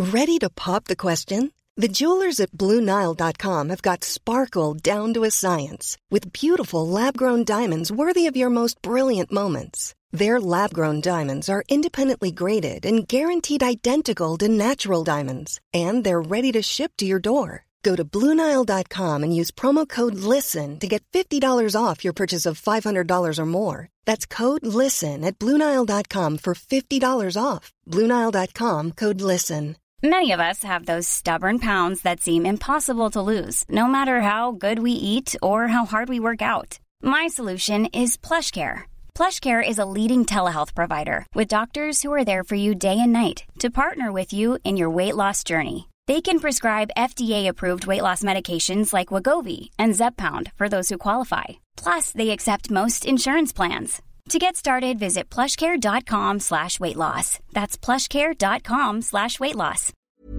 Ready to pop the question? The jewelers at BlueNile.com have got sparkle down to a science with beautiful lab-grown diamonds worthy of your most brilliant moments. Their lab-grown diamonds are independently graded and guaranteed identical to natural diamonds, and they're ready to ship to your door. Go to BlueNile.com and use promo code LISTEN to get $50 off your purchase of $500 or more. That's code LISTEN at BlueNile.com for $50 off. BlueNile.com, code LISTEN. Many of us have those stubborn pounds that seem impossible to lose, no matter how good we eat or how hard we work out. My solution is PlushCare. PlushCare is a leading telehealth provider with doctors who are there for you day and night to partner with you in your weight loss journey. They can prescribe FDA-approved weight loss medications like Wegovy and Zepbound for those who qualify. Plus, they accept most insurance plans. To get started, visit plushcare.com/weightloss. That's plushcare.com/weightloss.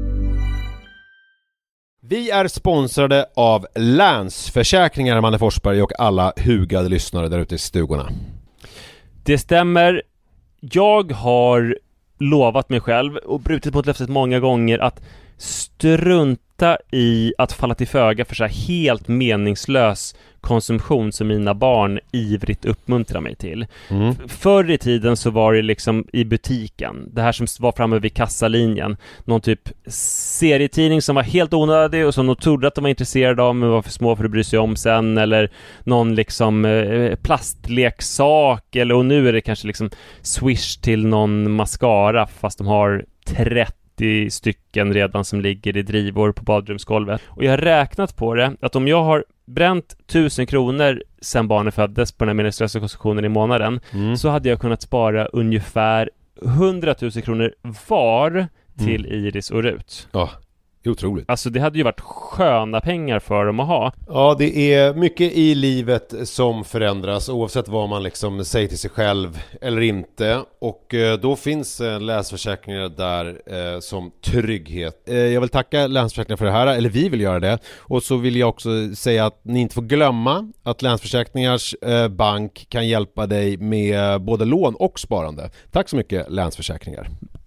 Vi är sponsrade av Länsförsäkringar, Manne Forsberg och alla hugade lyssnare där ute i stugorna. Det stämmer. Jag har lovat mig själv och brutit mot löftet många gånger att strunta i att falla till föga för så här helt meningslös konsumtion som mina barn ivrigt uppmuntrar mig till. Förr i tiden så var det liksom i butiken, det här som var framme vid kassalinjen, någon typ serietidning som var helt onödig och som de trodde att de var intresserade av men var för små för att bry sig om sen, eller någon liksom plastleksak, eller och nu är det kanske liksom Swish till någon mascara fast de har 30 stycken redan som ligger i drivor på badrumsgolvet. Och jag har räknat på det att om jag har bränt 1000 kronor sen barnen föddes på den här meningslösa konsumtionen i månaden, så hade jag kunnat spara ungefär 100 000 kronor var till Iris och Rut. Ja, det är otroligt. Alltså det hade ju varit sköna pengar för dem att ha. Ja, det är mycket i livet som förändras oavsett vad man liksom säger till sig själv eller inte. Och då finns Länsförsäkringar där som trygghet. Jag vill tacka Länsförsäkringar för det här, eller vi vill göra det. Och så vill jag också säga att ni inte får glömma att Länsförsäkringars bank kan hjälpa dig med både lån och sparande. Tack så mycket, Länsförsäkringar.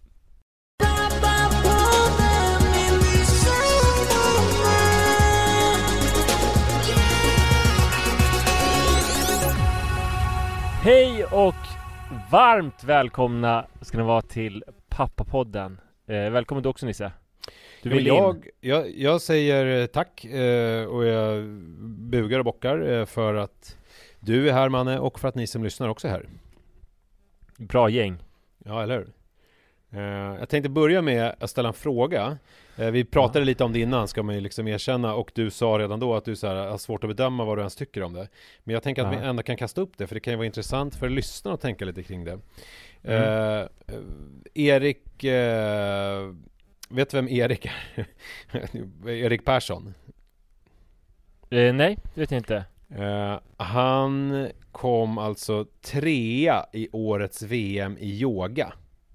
Hej och varmt välkomna ska ni vara till Pappapodden. Välkommen du också, Nisse. Du vill jag säger tack och jag bugar och bockar för att du är här, Manne, och för att ni som lyssnar också är här. Bra gäng. Ja, eller hur? Jag tänkte börja med att ställa en fråga. Vi pratade lite om det innan, ska man ju liksom erkänna, och du sa redan då att du så här, har svårt att bedöma vad du ens tycker om det. Men jag tänker att vi ändå kan kasta upp det, för det kan ju vara intressant för lyssnarna att tänka lite kring det. Erik, vet du vem Erik är? Erik Persson? Nej, det vet jag inte. Han kom alltså 3:a i årets VM i yoga.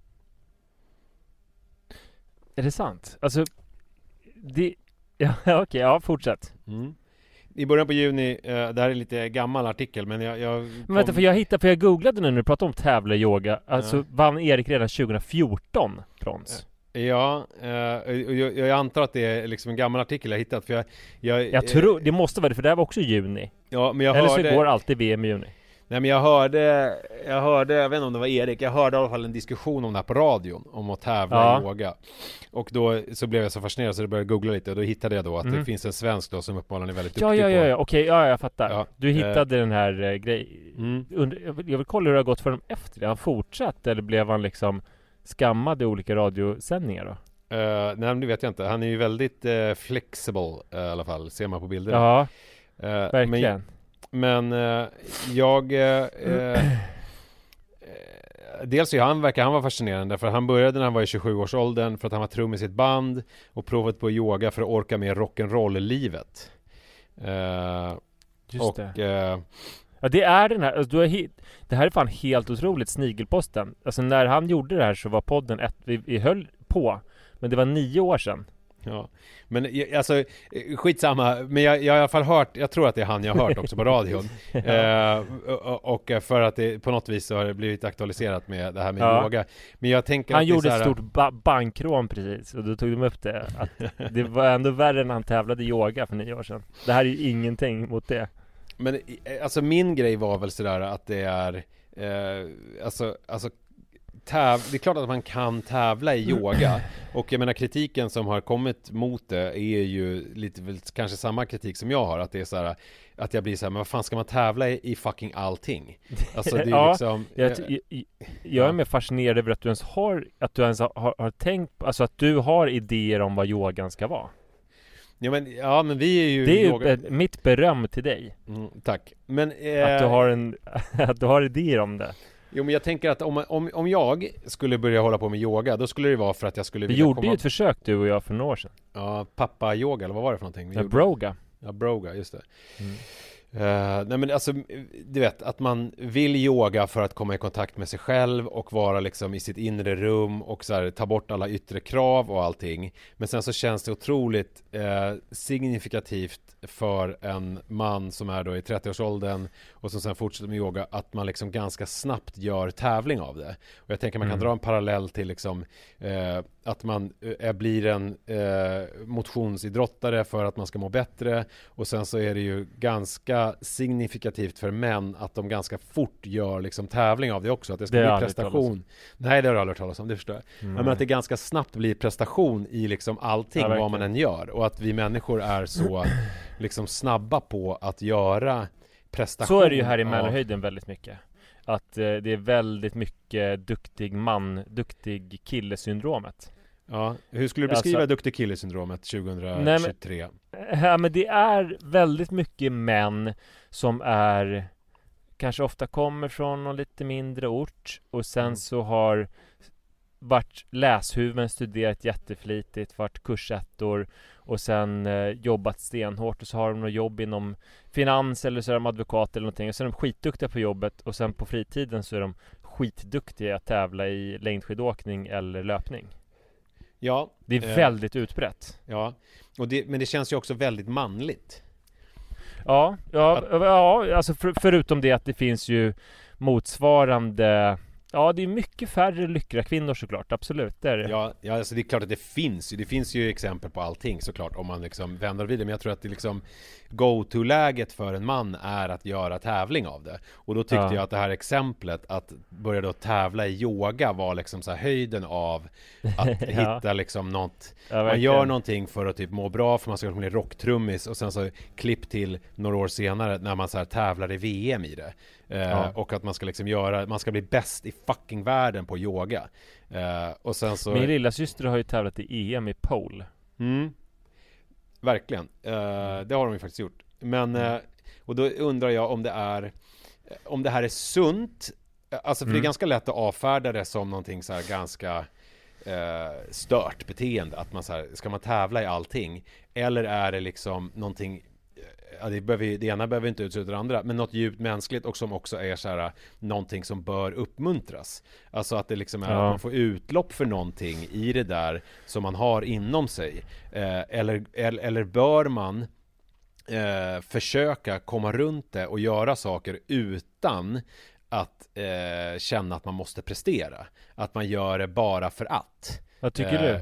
Är det sant? Alltså ja, okej, ja, fortsätt. I början på juni, det här är lite gammal artikel, men Men vänta, för jag googlade nu när du pratade om tävla yoga. Alltså vann Erik redan 2014 brons. Ja, jag antar att det är liksom en gammal artikel jag hittat, för jag tror det måste vara det, för det här var också juni. Ja, men eller så går alltid VM i juni. Nej, men jag hörde, jag vet inte om det var Erik, jag hörde i alla fall en diskussion om det här på radion, om att tävla i yoga. Och då så blev jag så fascinerad så jag började googla lite, och då hittade jag då att det finns en svensk då som uppenbarligen är väldigt duktig på. Okej, jag fattar. Ja, du hittade den här grejen. Jag vill kolla hur det har gått för dem efter det. Han fortsatt, eller blev han liksom skammad i olika radiosändningar då? Nej, men det vet jag inte. Han är ju väldigt flexible i alla fall, ser man på bilderna. Ja, verkligen. Men dels verkar han vara fascinerande, för han började när han var i 27-årsåldern för att han var trum i sitt band och provat på yoga för att orka med rock'n'roll-livet. Just det. Ja, det är den här, alltså, det här är fan helt otroligt, Snigelposten. Alltså när han gjorde det här så var podden vi höll på, men det var 9 år sedan. Ja, men alltså skitsamma, men jag har i alla fall hört, jag tror att det är han jag har hört också på radion. Och för att det på något vis så har det blivit aktualiserat med det här med yoga. Men jag tänker han att gjorde det är ett stort bankrån precis, och då tog de upp det. Att det var ändå värre när han tävlade yoga för 9 år sedan. Det här är ju ingenting mot det. Men alltså min grej var väl sådär att det är alltså det är klart att man kan tävla i yoga, och jag menar kritiken som har kommit mot det är ju lite väl kanske samma kritik som jag har, att det är så här, att jag blir så här, men vad fan ska man tävla i fucking allting? Alltså det är ja, liksom jag är mer fascinerad över att du ens har tänkt, alltså att du har idéer om vad yogan ska vara. Ja men vi är ju det är ju mitt beröm till dig. Tack. Men att du har idéer om det. Jo, men jag tänker att om jag skulle börja hålla på med yoga, då skulle det vara för att jag skulle vilja gjorde ju ett försök du och jag för några år sedan. Ja, pappa yoga, eller vad var det för någonting? Broga. Ja, broga, just det. Nej men alltså, du vet, att man vill yoga för att komma i kontakt med sig själv och vara liksom i sitt inre rum och så här, ta bort alla yttre krav och allting. Men sen så känns det otroligt signifikativt för en man som är då i 30-årsåldern och som sen fortsätter med yoga, att man liksom ganska snabbt gör tävling av det. Och jag tänker man kan dra en parallell till liksom att man blir en motionsidrottare för att man ska må bättre, och sen så är det ju ganska signifikativt för män att de ganska fort gör liksom tävling av det också, att det ska bli prestation. Nej, det har jag aldrig hört talas om, det förstår jag. Men att det ganska snabbt blir prestation i liksom allting, vad man än gör, och att vi människor är så liksom snabba på att göra prestation. Så är det ju här i Mälarhöjden väldigt mycket. Att det är väldigt mycket duktig kille-syndromet. Ja, hur skulle du beskriva duktig kille-syndromet 2023? Men det är väldigt mycket män som är kanske ofta kommer från någon lite mindre ort, och sen så har varit läshuvuden, studerat jätteflitigt, varit kursettor och sen jobbat stenhårt, och så har de något jobb inom finans eller så är de advokat eller någonting, och så är de skitduktiga på jobbet, och sen på fritiden så är de skitduktiga att tävla i längdskidåkning eller löpning. Ja, det är väldigt utbrett. Ja, men det känns ju också väldigt manligt. Ja, alltså förutom det att det finns ju motsvarande. Ja, det är mycket färre lyckliga kvinnor såklart, absolut. Det är det. Ja, alltså det är klart att det finns ju exempel på allting såklart, om man liksom vänder vid det, men jag tror att det liksom go-to-läget för en man är att göra tävling av det. Och då tyckte jag att det här exemplet att börja då tävla i yoga var liksom så här höjden av att hitta liksom något, man gör någonting för att typ må bra, för man ska bli rocktrummis, och sen så klipp till några år senare när man så här tävlar i VM i det. Och att man ska liksom man ska bli bäst i fucking världen på yoga. Och sen så min lilla syster har ju tävlat i EM i pole. Verkligen. Det har de ju faktiskt gjort. Men och då undrar jag om det här är sunt. Alltså för det är ganska lätt att avfärda det som någonting så här ganska stört beteende, att man så här, ska man tävla i allting, eller är det liksom någonting, det ena behöver inte utesluta det andra, men något djupt mänskligt, och som också är så här, någonting som bör uppmuntras. Alltså att det liksom är att man får utlopp för någonting i det där som man har inom sig, eller bör man försöka komma runt det och göra saker utan att känna att man måste prestera, att man gör det bara för att. Vad tycker du?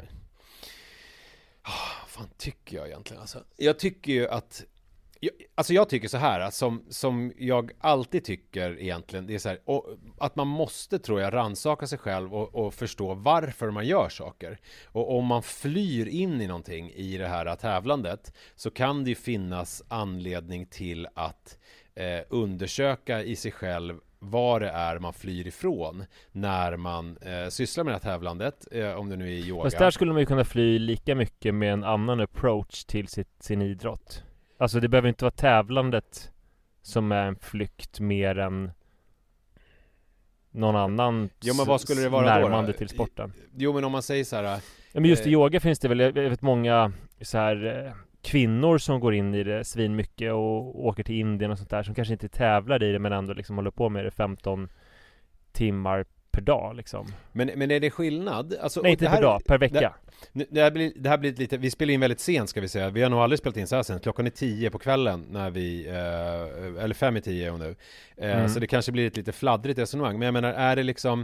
Vad fan tycker jag egentligen? Alltså, jag tycker ju att jag tycker så här, som jag alltid tycker egentligen, det är så här, att man måste, tror jag, rannsaka sig själv och förstå varför man gör saker. Och om man flyr in i någonting i det här tävlandet, så kan det ju finnas anledning till att undersöka i sig själv vad det är man flyr ifrån när man sysslar med det här tävlandet, om det nu är yoga. Fast där skulle man ju kunna fly lika mycket med en annan approach till sin idrott. Alltså det behöver inte vara tävlandet som är en flykt mer än någon annan vad skulle det vara närmande då? Till sporten. Jo, men om man säger så här. Ja, men just i yoga finns det väl, jag vet många så här kvinnor som går in i det svin mycket och åker till Indien och sånt där, som kanske inte tävlar i det men ändå liksom håller på med det 15 timmar per dag liksom. Men är det skillnad? Alltså, Nej, inte per dag, per vecka. Det här blir lite, vi spelar in väldigt sent ska vi säga. Vi har nog aldrig spelat in så här sen. Klockan är 10 på kvällen när vi, eller 5:10 är nu. Så det kanske blir ett lite fladdrigt resonemang. Men jag menar, är det liksom,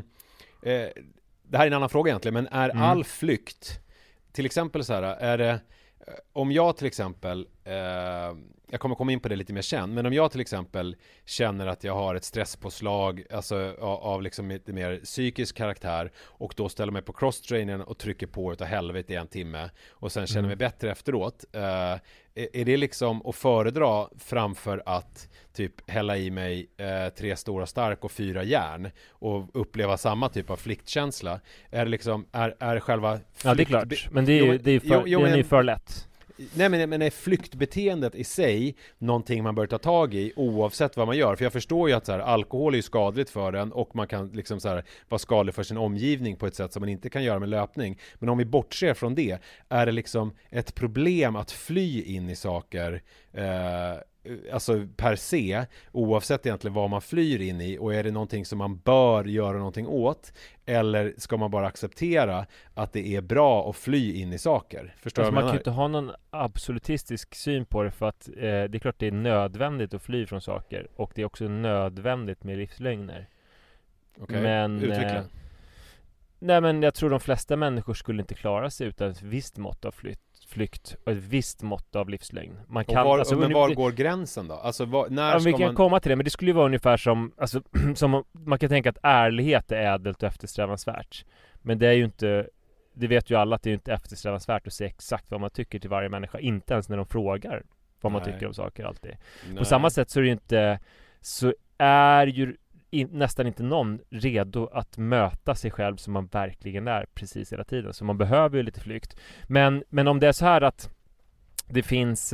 det här är en annan fråga egentligen, men är all flykt, till exempel så här, är det, om jag till exempel, jag kommer komma in på det lite mer sen, men om jag till exempel känner att jag har ett stresspåslag, alltså av liksom lite mer psykisk karaktär, och då ställer mig på crosstrainern och trycker på utav helvete i 1 timme och sen känner mig bättre efteråt, är det liksom att föredra framför att typ hälla i mig 3 stora stark och 4 järn och uppleva samma typ av flyktkänsla? Är det liksom, är själva ja, det är klart, men det är för lätt. Nej, men är flyktbeteendet i sig någonting man bör ta tag i oavsett vad man gör? För jag förstår ju att så här, alkohol är ju skadligt för den, och man kan liksom så här, vara skadlig för sin omgivning på ett sätt som man inte kan göra med löpning. Men om vi bortser från det, är det liksom ett problem att fly in i saker, alltså per se, oavsett egentligen vad man flyr in i, och är det någonting som man bör göra någonting åt, eller ska man bara acceptera att det är bra att fly in i saker? Förstår alltså, jag man kan ju inte ha någon absolutistisk syn på det, för att det är klart det är nödvändigt att fly från saker, och det är också nödvändigt med livslögner. Okej, men utveckla. Nej, men jag tror de flesta människor skulle inte klara sig utan ett visst mått av flykt och ett visst mått av livslögn. Man kan, men var går gränsen då? Alltså när ska vi kan komma till det, men det skulle ju vara ungefär som, alltså, som man kan tänka att ärlighet är ädelt och eftersträvansvärt. Men det är ju inte, det vet ju alla att det är inte eftersträvansvärt att säga exakt vad man tycker till varje människa, inte ens när de frågar vad man tycker om saker alltid. Nej. På samma sätt så är det ju inte, så är ju nästan inte någon redo att möta sig själv som man verkligen är precis hela tiden. Så man behöver ju lite flykt. Men om det är så här att det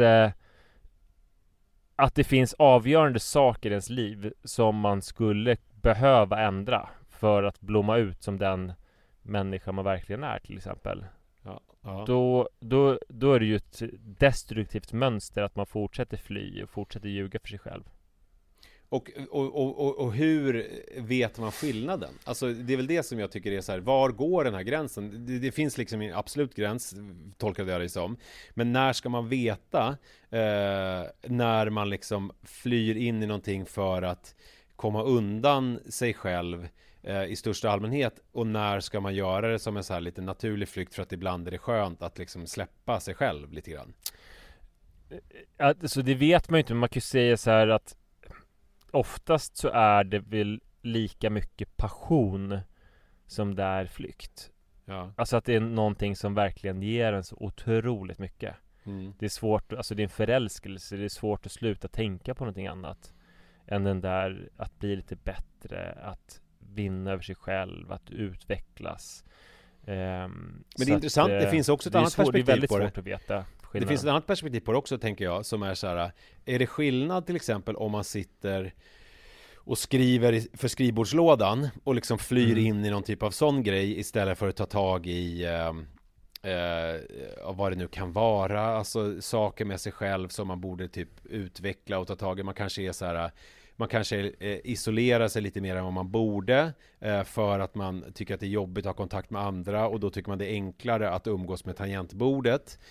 finns avgörande saker i ens liv som man skulle behöva ändra för att blomma ut som den människa man verkligen är, till exempel. Ja. Då är det ju ett destruktivt mönster att man fortsätter fly och fortsätter ljuga för sig själv. Och hur vet man skillnaden? Alltså det är väl det som jag tycker är så här, var går den här gränsen? Det finns liksom en absolut gräns, tolkade jag det som. Men när ska man veta när man liksom flyr in i någonting för att komma undan sig själv i största allmänhet, och när ska man göra det som en så här lite naturlig flykt för att ibland är det skönt att liksom släppa sig själv lite grann? Alltså det vet man ju inte, men man kan ju säga så här att oftast så är det väl lika mycket passion som det är flykt. Ja. Alltså att det är någonting som verkligen ger en så otroligt mycket. Det är svårt, alltså det är en förälskelse, det är svårt att sluta tänka på någonting annat än den där att bli lite bättre, att vinna över sig själv, att utvecklas. Men det är intressant, det finns också ett annat perspektiv det är väldigt på det. Svårt att veta skillnaden. Det finns ett annat perspektiv på det också, tänker jag, som är så här: är det skillnad till exempel om man sitter och skriver för skrivbordslådan och liksom flyr in i någon typ av sån grej istället för att ta tag i vad det nu kan vara, alltså saker med sig själv som man borde typ utveckla och ta tag i. Man kanske är så här, man kanske isolerar sig lite mer än vad man borde för att man tycker att det är jobbigt att ha kontakt med andra, och då tycker man det är enklare att umgås med tangentbordet.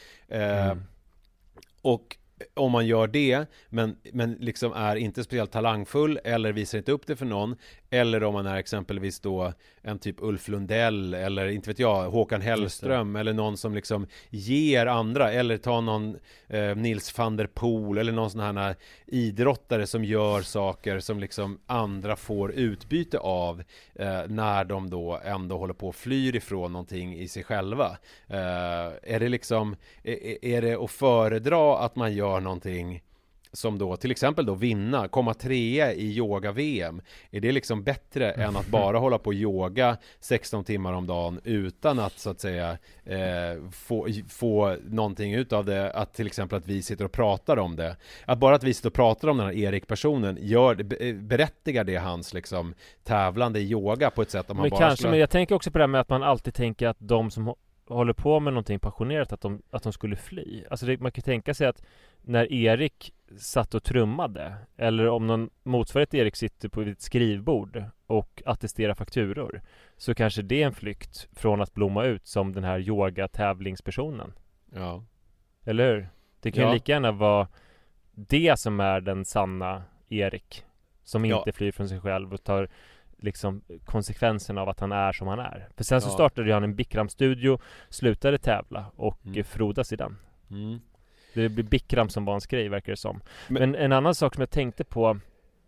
Och om man gör det men liksom är inte speciellt talangfull eller visar inte upp det för någon, eller om man är exempelvis då en typ Ulf Lundell eller inte vet jag, Håkan Hellström, eller någon som liksom ger andra, eller ta någon Nils van der Poel eller någon sån här idrottare som gör saker som liksom andra får utbyte av när de då ändå håller på och flyr ifrån någonting i sig själva. Är det liksom är det att föredra att man gör någonting som då till exempel då komma 3 i yoga-VM, är det liksom bättre än att bara hålla på och yoga 16 timmar om dagen utan att så att säga få någonting ut av det, att till exempel att vi sitter och pratar om det, att bara att vi sitter och pratar om den här Erik-personen berättigar det hans liksom tävlande i yoga på ett sätt om man men bara kanske, men jag tänker också på det här med att man alltid tänker att de som håller på med någonting passionerat att de skulle fly. Alltså man kan tänka sig att när Erik satt och trummade, eller om någon motsvarighet Erik sitter på ett skrivbord och attesterar fakturor, så kanske det är en flykt från att blomma ut som den här yoga-tävlingspersonen. Ja. Eller hur? Det kan ju lika gärna vara det som är den sanna Erik, som inte flyr från sig själv och tar liksom konsekvenserna av att han är som han är. För sen så startade han en Bikram-studio, slutade tävla och frodas i den. Det blir Bikram som var hans grej, verkar det som. Men en annan sak som jag tänkte på,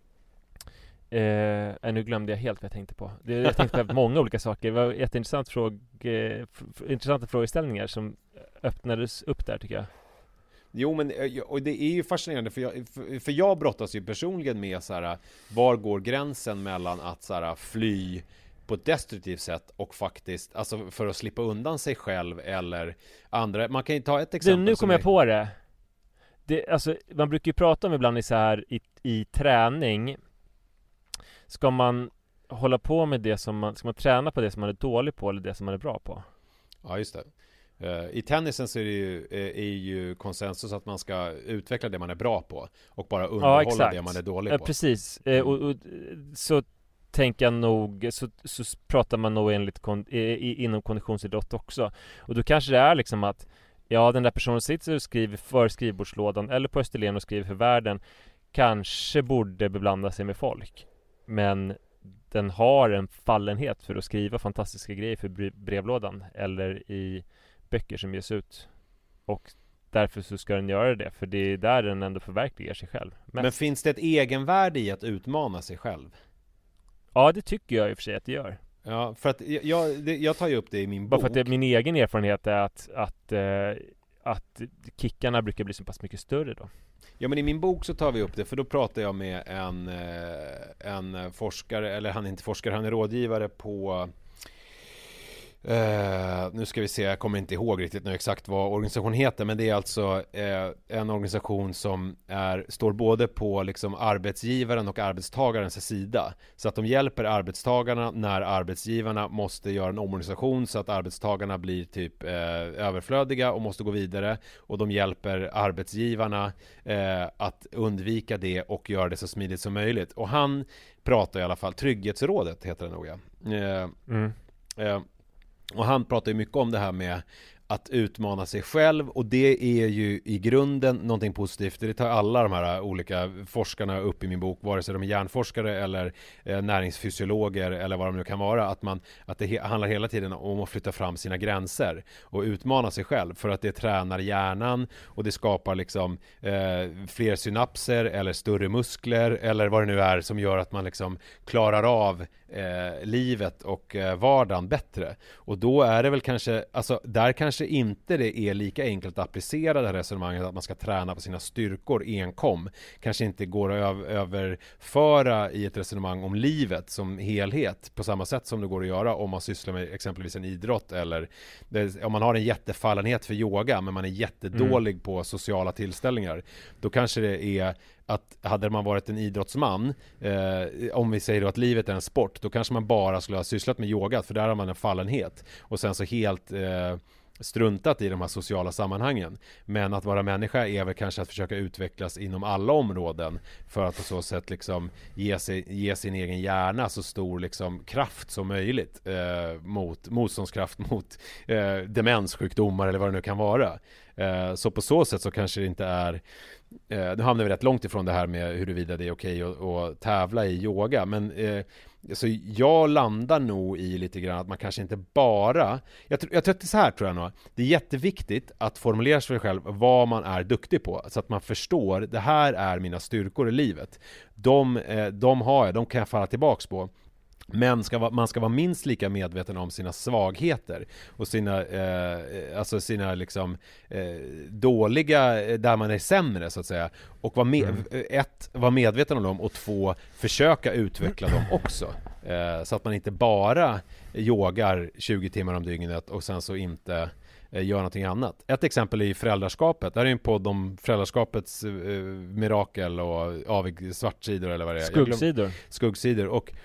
nu glömde jag helt vad jag tänkte på. Jag tänkte på många olika saker. Det var intressanta frågeställningar som öppnades upp där, tycker jag. Jo, men och det är ju fascinerande för jag brottas ju personligen med så här, var går gränsen mellan att så här, fly på ett destruktivt sätt och faktiskt, alltså för att slippa undan sig själv eller andra. Man kan ju ta ett exempel. Nu kommer jag på det. Alltså, man brukar ju prata om ibland i träning. Ska man hålla på med det ska man träna på det som man är dålig på eller det som man är bra på? Ja, just det. I tennisen så är ju konsensus att man ska utveckla det man är bra på och bara underhålla det man är dålig på. Precis. Och så tänker jag nog, så pratar man nog inom konditionsidrott också. Och då kanske det är liksom att den där personen sitter och skriver för skrivbordslådan eller på Österlen och skriver för världen, kanske borde beblanda sig med folk. Men den har en fallenhet för att skriva fantastiska grejer för brevlådan eller i böcker som ges ut, och därför så ska den göra det, för det är där den ändå förverkligar sig själv mest. Men finns det ett egenvärde i att utmana sig själv? Ja, det tycker jag i och för sig att det gör. Ja, för att jag tar ju upp det i min bok. Bara för att min egen erfarenhet är att kickarna brukar bli så pass mycket större då. Ja, men i min bok så tar vi upp det, för då pratar jag med en forskare, eller han är inte forskare, han är rådgivare på nu ska vi se, jag kommer inte ihåg riktigt nu exakt vad organisationen heter, men det är alltså en organisation som står både på liksom arbetsgivaren och arbetstagarens sida, så att de hjälper arbetstagarna när arbetsgivarna måste göra en omorganisation så att arbetstagarna blir typ överflödiga och måste gå vidare, och de hjälper arbetsgivarna att undvika det och göra det så smidigt som möjligt. Och han pratar i alla fall, Trygghetsrådet heter det nog, och han pratar ju mycket om det här med att utmana sig själv, och det är ju i grunden någonting positivt. Det tar alla de här olika forskarna upp i min bok, vare sig de är hjärnforskare eller näringsfysiologer eller vad de nu kan vara, att det handlar hela tiden om att flytta fram sina gränser och utmana sig själv, för att det tränar hjärnan och det skapar liksom fler synapser eller större muskler eller vad det nu är som gör att man liksom klarar av livet och vardagen bättre. Och då är det väl kanske, alltså där kanske inte det är lika enkelt att applicera det här resonemanget att man ska träna på sina styrkor enkom. Kanske inte går att överföra i ett resonemang om livet som helhet på samma sätt som det går att göra om man sysslar med exempelvis en idrott, eller om man har en jättefallenhet för yoga men man är jättedålig på sociala tillställningar. Då kanske det är att hade man varit en idrottsman, om vi säger då att livet är en sport, då kanske man bara skulle ha sysslat med yoga, för där har man en fallenhet, och sen så helt struntat i de här sociala sammanhangen. Men att vara människa är väl kanske att försöka utvecklas inom alla områden för att på så sätt liksom ge sin egen hjärna så stor liksom kraft som möjligt, motståndskraft mot demenssjukdomar eller vad det nu kan vara. Så på så sätt så kanske det inte är, nu hamnar vi rätt långt ifrån det här med huruvida det är okej att tävla i yoga, men så jag landar nog i lite grann att man kanske inte bara, jag tror att det är så här, tror jag nog, det är jätteviktigt att formulera sig själv vad man är duktig på, så att man förstår, det här är mina styrkor i livet, de kan jag falla tillbaks på. Men man ska vara minst lika medveten om sina svagheter och sina liksom dåliga, där man är sämre så att säga, och vara medveten om dem, och 2, försöka utveckla dem också, så att man inte bara yogar 20 timmar om dygnet och sen så inte gör någonting annat. Ett exempel är föräldraskapet. Det här är en podd om föräldraskapets mirakel och avig svartsidor eller vad det är. Skuggsidor. Och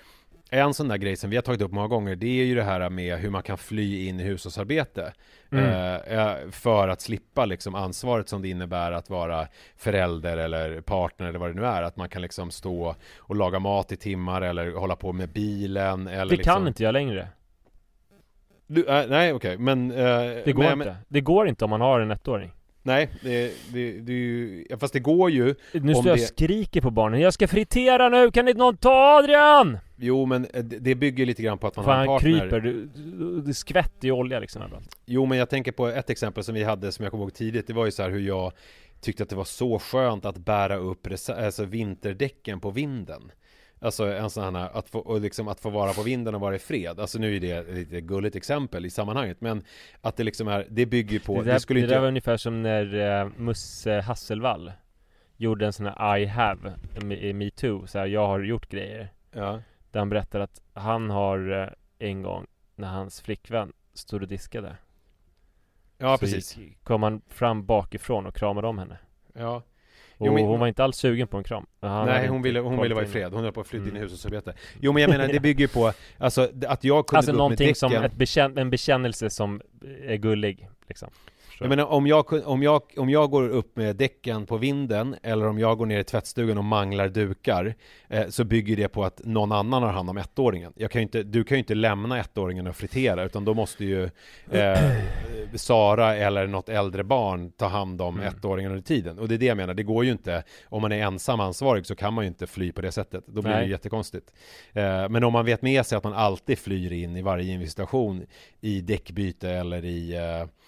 En sån där grej som vi har tagit upp många gånger, det är ju det här med hur man kan fly in i hushållsarbete för att slippa liksom ansvaret som det innebär att vara förälder eller partner eller vad det nu är. Att man kan liksom stå och laga mat i timmar eller hålla på med bilen. Eller det liksom... kan inte jag längre. Nej, okej. Men... det går inte. Det går inte om man har en 1-åring. Nej, det är ju... Fast det går ju... Nu står jag och skriker på barnen. Jag ska fritera nu, kan inte någon ta Adrian? Jo, men det bygger lite grann på att man har en partner. Han kryper, det skvätter ju olja liksom överallt. Jo, men jag tänker på ett exempel som vi hade, som jag kommer ihåg tidigt. Det var ju så här hur jag tyckte att det var så skönt att bära upp vinterdäcken på vinden. Alltså en sån här, att få vara på vinden och vara i fred. Alltså nu är det ett lite gulligt exempel i sammanhanget, men att det liksom är, det bygger på... Det där var ungefär som när Musse Hasselvall gjorde en sån här I have i Me Too, så här, jag har gjort grejer. Ja. Där han berättar att han har en gång när hans flickvän stod och diskade. Ja, så precis. Kom han fram bakifrån och kramade om henne. Ja. Och hon var inte alls sugen på en kram. Nej, hon ville vara i fred. Hon höll på att flytta in i hushållsarbete. Jo, men jag menar, det bygger på alltså, att jag kunde alltså gå någonting upp med som en bekännelse som är gullig liksom. Jag menar, om jag går upp med däcken på vinden eller om jag går ner i tvättstugan och manglar dukar, så bygger det på att någon annan har hand om 1-åringen. Du kan ju inte lämna 1-åringen och fritera, utan då måste ju Sara eller något äldre barn ta hand om 1-åringen under tiden. Och det är det jag menar, det går ju inte, om man är ensam ansvarig så kan man ju inte fly på det sättet. Då blir det jättekonstigt. Men om man vet med sig att man alltid flyr in i varje investation i däckbyte eller i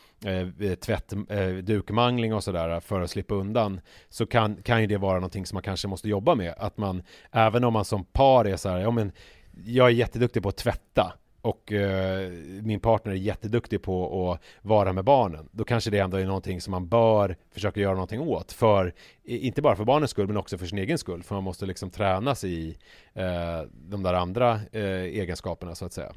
dukmangling och sådär för att slippa undan, så kan ju det vara någonting som man kanske måste jobba med. Att man, även om man som par är så här, ja men jag är jätteduktig på att tvätta och min partner är jätteduktig på att vara med barnen, då kanske det ändå är någonting som man bör försöka göra någonting åt, för inte bara för barnens skull men också för sin egen skull, för man måste liksom tränas i de där andra egenskaperna så att säga.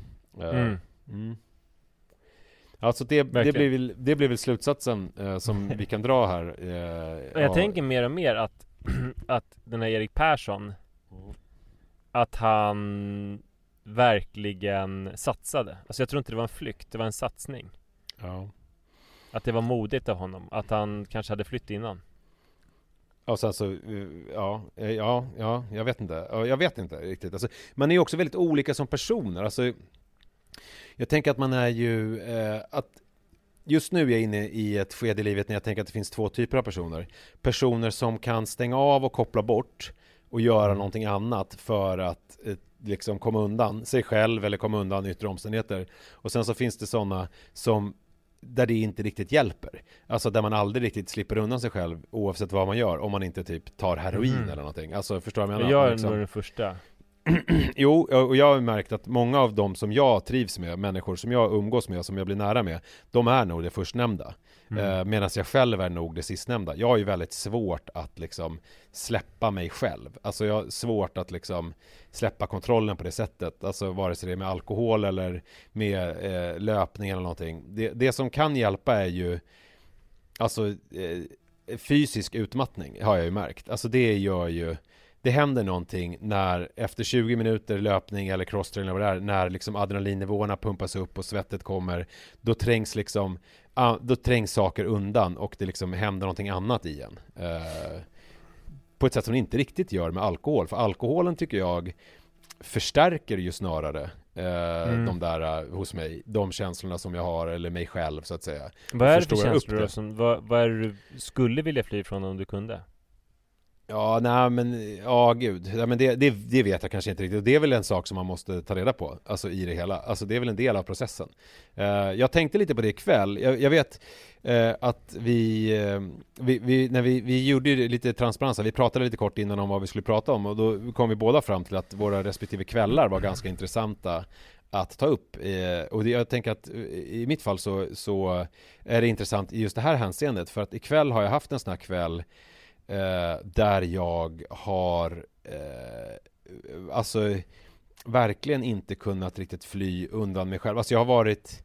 Alltså det blir väl slutsatsen som vi kan dra här. Jag tänker mer och mer att den här Erik Persson, att han verkligen satsade. Alltså jag tror inte det var en flykt, det var en satsning. Ja. Att det var modigt av honom, att han kanske hade flytt innan. Och sen så, jag vet inte riktigt. Alltså, man är ju också väldigt olika som personer. Alltså, jag tänker att man är ju att just nu är jag inne i ett skede i livet när jag tänker att det finns 2 typer av personer. Personer som kan stänga av och koppla bort och göra någonting annat för att liksom komma undan sig själv eller komma undan yttre omständigheter. Och sen så finns det sådana som där det inte riktigt hjälper. Alltså där man aldrig riktigt slipper undan sig själv oavsett vad man gör, om man inte typ tar heroin eller någonting. Alltså förstår jag menar? Jag är liksom nog den första. Jo, och jag har märkt att många av dem som jag trivs med, människor som jag umgås med, som jag blir nära med, de är nog det förstnämnda. Medan jag själv är nog det sistnämnda. Jag har ju väldigt svårt att liksom släppa mig själv. Alltså jag har svårt att liksom släppa kontrollen på det sättet. Alltså vare sig det är med alkohol eller med löpning eller någonting. Det som kan hjälpa är ju alltså fysisk utmattning, har jag ju märkt. Alltså det gör ju, det händer någonting när efter 20 minuter löpning eller crosstraining eller vad det är, när liksom adrenalinnivåerna pumpas upp och svettet kommer, då trängs saker undan och det liksom händer någonting annat igen. På ett sätt som det inte riktigt gör med alkohol. För alkoholen tycker jag förstärker ju snarare de där hos mig, de känslorna som jag har, eller mig själv så att säga. Vad är det för känslor då som, vad är det du skulle vilja fly från om du kunde? Ja, nej men, gud. Ja, men det vet jag kanske inte riktigt. Och det är väl en sak som man måste ta reda på, alltså i det hela. Alltså det är väl en del av processen. Jag tänkte lite på det ikväll. Jag vet att när vi gjorde lite transparens, vi pratade lite kort innan om vad vi skulle prata om, och då kom vi båda fram till att våra respektive kvällar var ganska intressanta att ta upp. Och jag tänker att i mitt fall så är det intressant i just det här hänseendet, för att ikväll har jag haft en sån här kväll där jag har alltså verkligen inte kunnat riktigt fly undan mig själv. Alltså jag har varit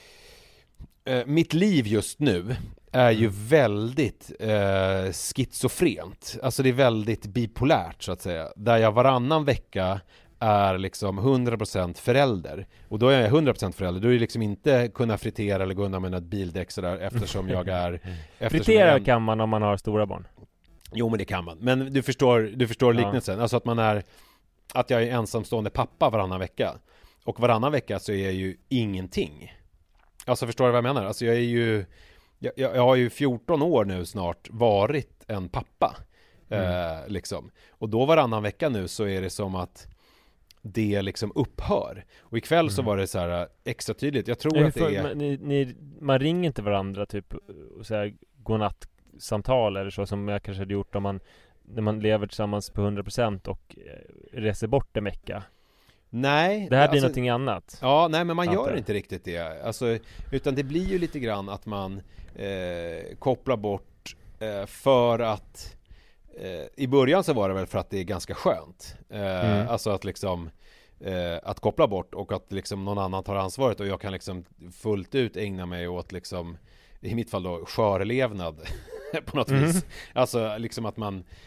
mitt liv just nu är ju väldigt schizofrent. Alltså det är väldigt bipolärt så att säga. Där jag varannan vecka är liksom 100% förälder. Och då är jag 100% förälder. Då är det liksom inte kunna fritera eller gå undan med ett bildäck sådär, eftersom jag är... Fritera kan man om man har stora barn. Jo, men det kan man. Men du förstår liknelsen. Alltså att jag är ensamstående pappa varannan vecka. Och varannan vecka så är jag ju ingenting. Alltså förstår du vad jag menar? Alltså jag är ju... Jag har ju 14 år nu snart varit en pappa. Liksom. Och då varannan vecka nu så är det som att det liksom upphör. Och ikväll så var det så här extra tydligt. Jag tror att det är... Man ringer inte varandra typ och så här godnattsamtal eller så, som jag kanske hade gjort om när man lever tillsammans på 100% och reser bort en vecka. Nej. Det här blir någonting annat. Ja, nej, men man gör inte riktigt det. Alltså, utan det blir ju lite grann att man kopplar bort för att i början så var det väl för att det är ganska skönt. Alltså att liksom att koppla bort och att liksom någon annan tar ansvaret och jag kan liksom fullt ut ägna mig åt liksom, i mitt fall då, skörlevnad på något vis. Alltså liksom att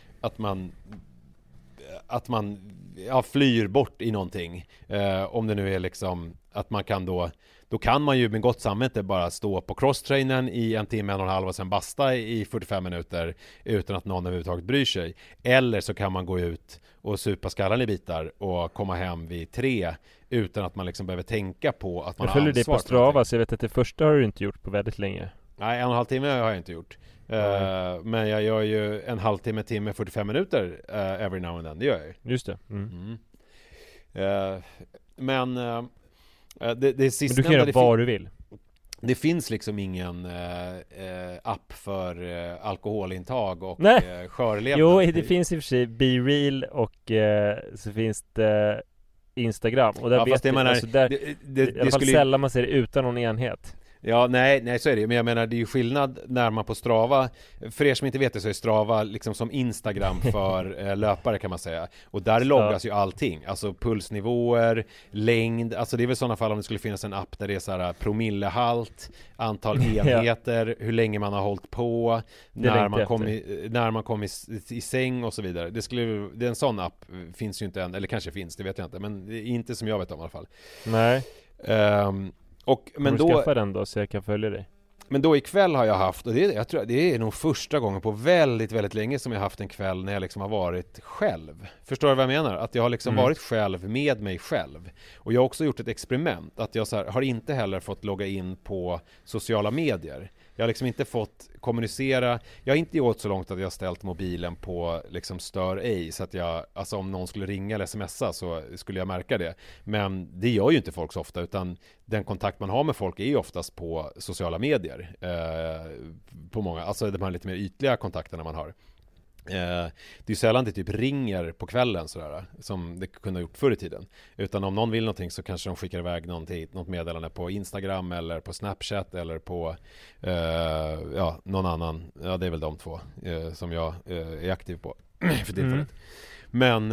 man flyr bort i någonting. Om det nu är liksom att man kan då kan man ju med gott samvete bara stå på crosstrainern i 1 timme, 1,5 och sen basta i 45 minuter utan att någon överhuvudtaget bryr sig. Eller så kan man gå ut och supa skallan i bitar och komma hem vid 3 utan att man liksom behöver tänka på att man har ansvar. Jag följer dig på Strava, så jag vet att det första har du inte gjort på väldigt länge. Nej, 1,5 timme har jag inte gjort. Men jag gör ju 1,5 timme, 45 minuter every now and then. Det gör jag ju. Just det. Men det men du kan göra vad du vill. Det finns liksom ingen app för alkoholintag och skörlevnad. Jo, det finns i och för sig Be Real och så finns det Instagram. Och där vet jag, alltså där, i alla fall sällan man ser det utan någon enhet. Ja, nej så är det. Men jag menar, det är ju skillnad när man på Strava, för er som inte vet det så är Strava liksom som Instagram för löpare kan man säga. Och där loggas ju allting. Alltså pulsnivåer, längd, alltså det är väl sådana fall om det skulle finnas en app där det är så här promillehalt, antal enheter, hur länge man har hållit på, när man kom i säng och så vidare. Det är en sån app finns ju inte än, eller kanske finns, det vet jag inte, men inte som jag vet om i alla fall. Nej. Men då skaffa den då så jag kan följa dig. Men då ikväll har jag haft, och jag tror det är nog första gången på väldigt, väldigt länge som jag haft en kväll när jag liksom har varit själv. Förstår du vad jag menar? Att jag har liksom varit själv med mig själv. Och jag har också gjort ett experiment. Att jag så här, har inte heller fått logga in på sociala medier. Jag har liksom inte fått kommunicera. Jag har inte gått så långt att jag har ställt mobilen på liksom stör ej. Så att alltså om någon skulle ringa eller smsa så skulle jag märka det. Men det gör ju inte folk så ofta, utan den kontakt man har med folk är ju oftast på sociala medier. På många, alltså de här lite mer ytliga kontakterna man har. Det är ju sällan det typ ringer på kvällen sådär, som det kunde ha gjort förr i tiden. Utan om någon vill någonting så kanske de skickar iväg något meddelande på Instagram eller på Snapchat eller på någon annan. Ja, det är väl de två som jag är aktiv på för tillfället. Men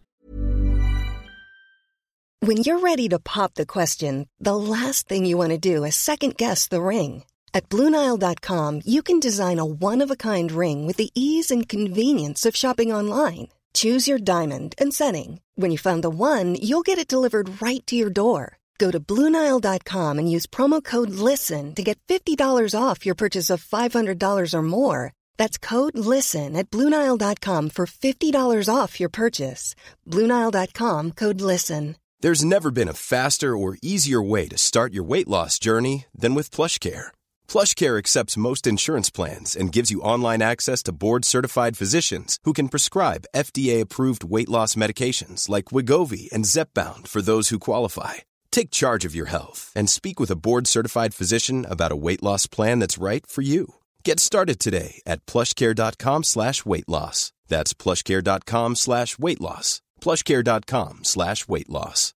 When you're ready to pop the question, the last thing you want to do is second guess the ring. At BlueNile.com, you can design a one-of-a-kind ring with the ease and convenience of shopping online. Choose your diamond and setting. When you find the one, you'll get it delivered right to your door. Go to BlueNile.com and use promo code LISTEN to get $50 off your purchase of $500 or more. That's code LISTEN at BlueNile.com for $50 off your purchase. BlueNile.com, code LISTEN. There's never been a faster or easier way to start your weight loss journey than with PlushCare. PlushCare accepts most insurance plans and gives you online access to board-certified physicians who can prescribe FDA-approved weight loss medications like Wegovy and Zepbound for those who qualify. Take charge of your health and speak with a board-certified physician about a weight loss plan that's right for you. Get started today at plushcare.com/weightloss. That's plushcare.com/weightloss. plushcare.com/weightloss.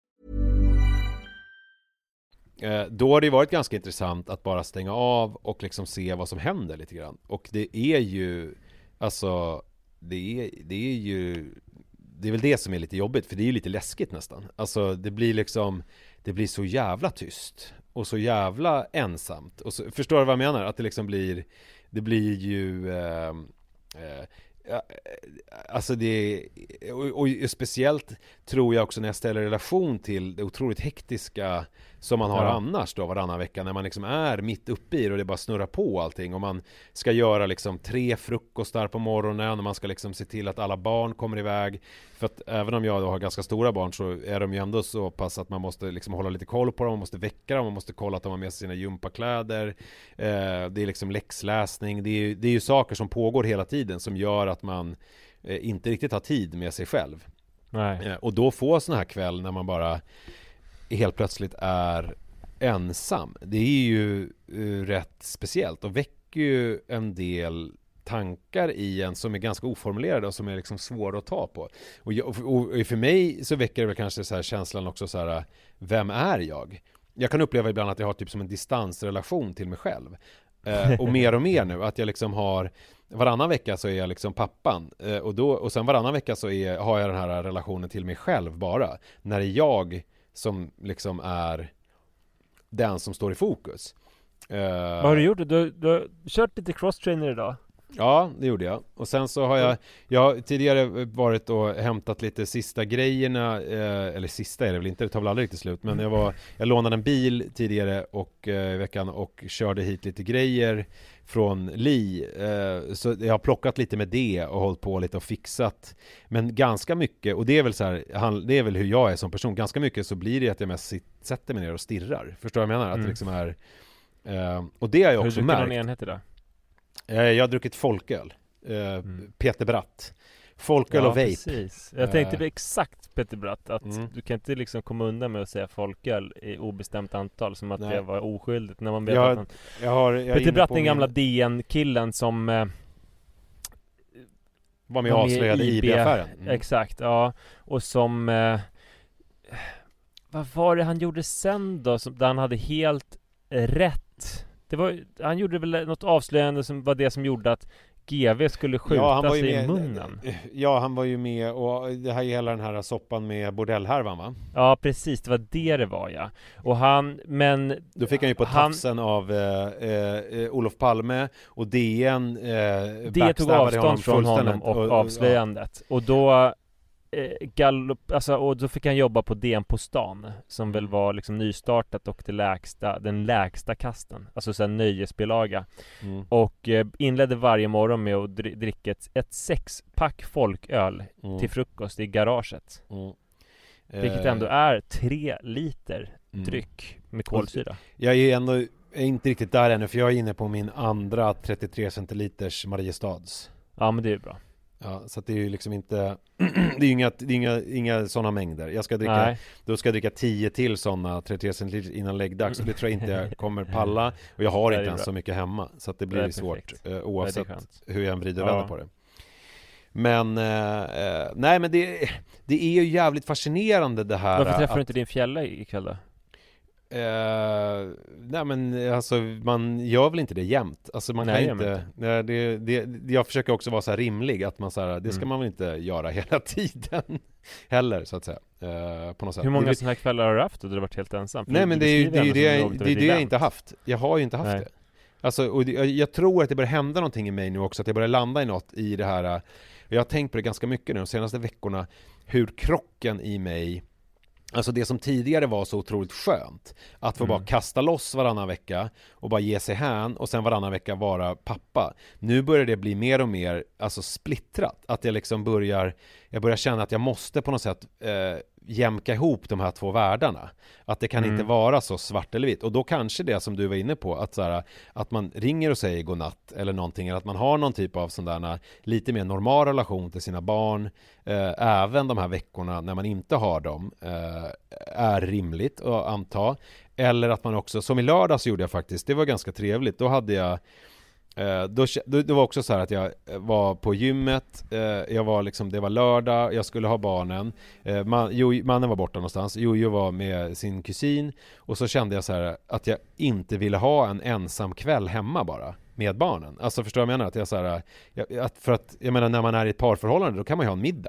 Då har det varit ganska intressant att bara stänga av och liksom se vad som händer lite grann. Och det är ju, alltså, det är väl det som är lite jobbigt, för det är ju lite läskigt nästan. Alltså det blir så jävla tyst och så jävla ensamt. Och så, förstår du vad jag menar? Att det liksom blir ju alltså det, och speciellt tror jag också när jag ställer relation till det otroligt hektiska som man har annars då varannan vecka, när man liksom är mitt uppe i det och det bara snurrar på allting, och man ska göra liksom 3 frukostar på morgonen och man ska liksom se till att alla barn kommer iväg, för att även om jag då har ganska stora barn så är de ju ändå så pass att man måste liksom hålla lite koll på dem, man måste väcka dem, man måste kolla att de har med sig sina gympakläder, det är liksom läxläsning, det är ju saker som pågår hela tiden som gör att man inte riktigt har tid med sig själv. Nej. Och då få sån här kväll när man bara helt plötsligt är ensam, det är ju rätt speciellt och väcker ju en del tankar i en som är ganska oformulerade och som är liksom svåra att ta på. Och för mig så väcker det väl kanske så här känslan också så här, vem är jag? Jag kan uppleva ibland att jag har typ som en distansrelation till mig själv. Och mer nu, att jag liksom har varannan vecka så är jag liksom pappan, och sen varannan vecka så har jag den här relationen till mig själv bara, när det är jag som liksom är den som står i fokus. Vad har du gjort? Du har kört lite cross-trainer idag? Ja, det gjorde jag. Och sen så har jag har tidigare varit och hämtat lite sista grejerna, eller sista är det väl inte, det tar väl aldrig riktigt slut, men jag lånade en bil tidigare i veckan och körde hit lite grejer från Li, så jag har plockat lite med det och hållit på lite och fixat, men ganska mycket, och det är väl så här, det är väl hur jag är som person, ganska mycket så blir det att jag mest sätter mig ner och stirrar, förstår du vad jag menar? Att det liksom är, och det har jag också märkt. Hur mycket enhet idag? Jag har druckit folköl, Peter Bratt, folköl och vape. Precis. Jag tänkte exakt Peter Bratt, att du kan inte liksom komma undan med att säga folköl i obestämt antal, som att det var oskyldigt när man vet att Peter Bratt, den gamla DN-killen som var med och avslöjade IB-affären. Exakt, ja. Och som vad var det han gjorde sen då, där han hade helt rätt? Han gjorde väl något avslöjande som var det som gjorde att GV skulle skjuta sig i munnen. Ja, han var ju med, och det här är hela den här soppan med bordellhärvan, va? Ja, precis, det var det var, ja. Och då fick han ju på tafsen av Olof Palme, och DN det tog avstånd från honom och avslöjandet. Och då och då fick han jobba på DN på stan, som väl var liksom nystartat och den lägsta kasten, alltså så här nöjesbilaga, och inledde varje morgon med att dricka ett 6-pack folköl till frukost i garaget, vilket ändå är 3 liter dryck med kolsyra. Jag är inte riktigt där ännu, för jag är inne på min andra 33 centiliters Mariestads. Ja, men det är bra. Ja, så att det är ju liksom inte det är inga sådana mängder. Då ska jag dricka 10 till sådana 33 centiliter innan läggdags, så det tror jag inte jag kommer palla, och jag har inte ens så mycket hemma, så att det blir svårt oavsett hur jag än vrider och vänder på det. Men nej, men det är ju jävligt fascinerande det här. Varför träffar du inte din fjälla ikväll då? Nej, men alltså man gör väl inte det jämt. Alltså man kan inte. Jag försöker också vara så här rimlig, att man så här, det ska man väl inte göra hela tiden heller, så att säga. På något sätt. Hur många sådana här kvällar har du haft och du har varit helt ensam? Nej, men det är det jag inte haft. Jag har ju inte haft det. Alltså, och jag tror att det börjar hända någonting i mig nu också, att jag börjar landa i något i det här. Jag har tänkt på det ganska mycket nu de senaste veckorna, hur krocken i mig, alltså det som tidigare var så otroligt skönt, att få bara kasta loss varannan vecka och bara ge sig hän, och sen varannan vecka vara pappa. Nu börjar det bli mer och mer alltså splittrat, att jag liksom börjar känna att jag måste på något sätt jämka ihop de här två världarna. Att det kan inte vara så svart eller vitt. Och då kanske det som du var inne på, att, så här, att man ringer och säger godnatt eller någonting, eller att man har någon typ av sån där lite mer normal relation till sina barn, även de här veckorna när man inte har dem, är rimligt att anta. Eller att man också, som i lördags gjorde jag faktiskt, det var ganska trevligt. Då hade jag det var också så här att jag var på gymmet, jag var liksom, det var lördag, jag skulle ha barnen, mannen var borta någonstans, Jojo var med sin kusin, och så kände jag så här att jag inte ville ha en ensam kväll hemma bara med barnen. Alltså förstår jag menar, att jag så här, för att jag menar, när man är i ett parförhållande då kan man ju ha en middag.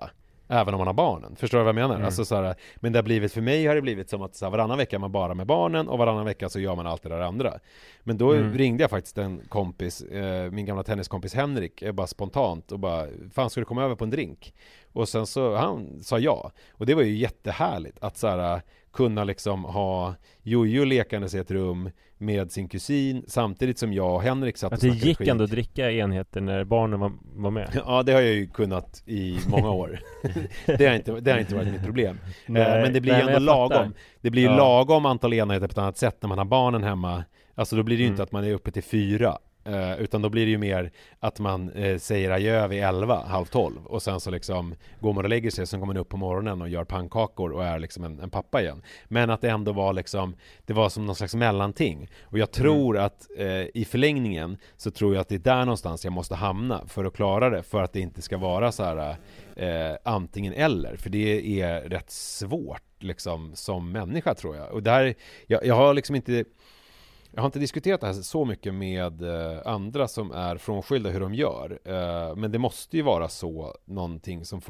även om man har barnen. Förstår du vad jag menar? Alltså, så här, men det har blivit, för mig har det blivit som att så här, varannan vecka är man bara med barnen och varannan vecka så gör man allt det där andra. Men då ringde jag faktiskt en kompis, min gamla tenniskompis Henrik, bara spontant och bara, fan ska du komma över på en drink? Och sen så, han sa ja. Och det var ju jättehärligt att så här, kunna liksom ha Jojo lekandes i ett rum med sin kusin samtidigt som jag och Henrik satt och snackade skit. Det gick ändå att dricka enheter när barnen var med. Ja, det har jag ju kunnat i många år. det har inte varit mitt problem. Men det blir ju ändå lagom. Det blir ju lagom antal enheter på ett annat sätt när man har barnen hemma. Alltså då blir det ju inte att man är uppe till 4. Utan då blir det ju mer att man säger adjö vid 11, halv 12 och sen så liksom går man och lägger sig, sen går man upp på morgonen och gör pannkakor och är liksom en pappa igen. Men att det ändå var liksom, det var som någon slags mellanting. Och jag tror att i förlängningen så tror jag att det är där någonstans jag måste hamna för att klara det, för att det inte ska vara så här antingen eller, för det är rätt svårt liksom som människa, tror jag. Och där, jag har liksom inte diskuterat det här så mycket med andra som är frånskilda hur de gör. Men det måste ju vara så någonting som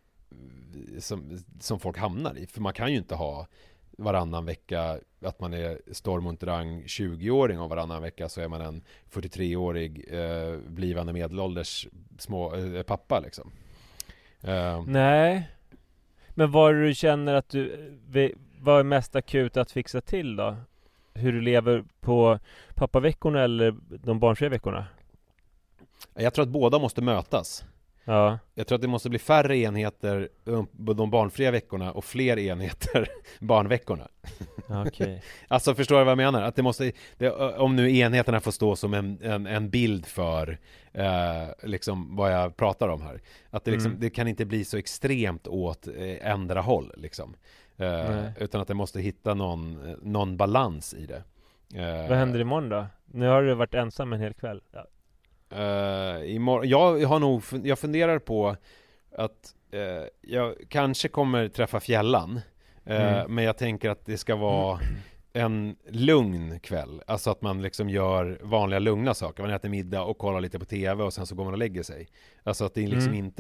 folk hamnar i. För man kan ju inte ha varannan vecka att man är Storm und Drang 20-åring och varannan vecka så är man en 43-årig blivande medelålders pappa liksom. Nej. Men vad du känner att vad är mest akut att fixa till då? Hur du lever på pappaveckorna eller de barnfria veckorna? Jag tror att båda måste mötas. Ja. Jag tror att det måste bli färre enheter de barnfria veckorna och fler enheter barnveckorna. Okay. Alltså förstår du vad jag menar? Att det måste, om nu enheterna får stå som en bild för liksom vad jag pratar om här. Att det, liksom, det kan inte bli så extremt åt ändra håll liksom. Utan att det måste hitta någon balans i det. Vad händer imorgon då? Nu har du varit ensam en hel kväll. Ja. Jag funderar på att jag kanske kommer träffa fjällan, men jag tänker att det ska vara en lugn kväll. Alltså att man liksom gör vanliga lugna saker. Man äter middag och kollar lite på tv och sen så går man och lägger sig. Alltså att det liksom inte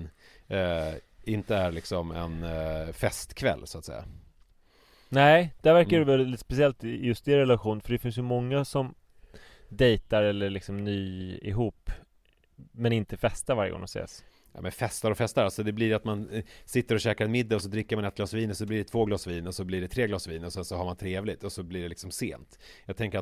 är liksom en festkväll så att säga. Nej, det verkar det väl lite speciellt just i relation, för det finns ju många som dejtar eller liksom ny ihop men inte festar varje gång de ses. Ja, men festar och festar, alltså det blir att man sitter och käkar en middag och så dricker man ett glas vin och så blir det 2 glas vin och så blir det 3 glas vin och så har man trevligt och så blir det liksom sent. Jag tänker att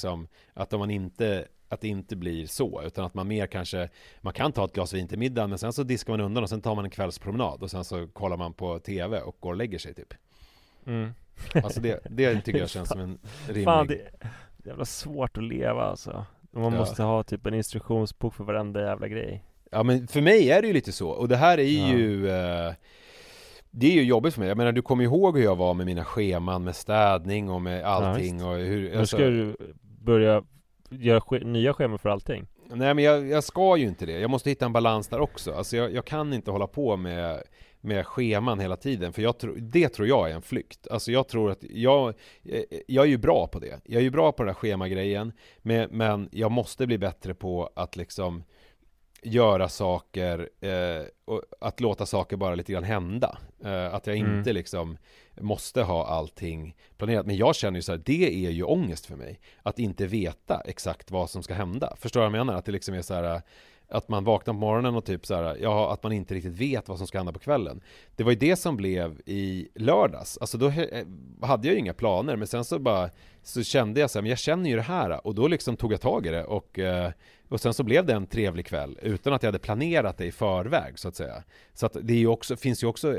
att det inte blir så, utan att man mer kanske, man kan ta ett glas vin till middagen men sen så diskar man undan och sen tar man en kvällspromenad och sen så kollar man på tv och går och lägger sig typ. Alltså det tycker jag känns som en rimlig. Fan, det är jävla svårt att leva alltså. Man måste ha typ en instruktionsbok för varenda jävla grej. Ja, men för mig är det ju lite så. Och det här är ju det är ju jobbigt för mig. Jag menar, du kommer ihåg hur jag var med mina scheman, med städning och med allting och hur, men ska du börja göra nya scheman för allting? Nej, men jag ska ju inte det. Jag måste hitta en balans där också. Alltså jag kan inte hålla på med scheman hela tiden, för det tror jag är en flykt. Alltså jag tror att jag är ju bra på det. Jag är ju bra på den där schemagrejen, men jag måste bli bättre på att liksom göra saker och att låta saker bara lite grann hända. Att jag inte liksom måste ha allting planerat. Men jag känner ju så här, det är ju ångest för mig att inte veta exakt vad som ska hända. Förstår du vad jag menar? Att det liksom är så här, att man vaknar på morgonen och typ så här, att man inte riktigt vet vad som ska hända på kvällen. Det var ju det som blev i lördags. Alltså då hade jag ju inga planer, men sen så kände jag så här, men jag känner ju det här, och då liksom tog jag tag i det och sen så blev det en trevlig kväll utan att jag hade planerat det i förväg så att säga. Så att det är ju också, finns ju också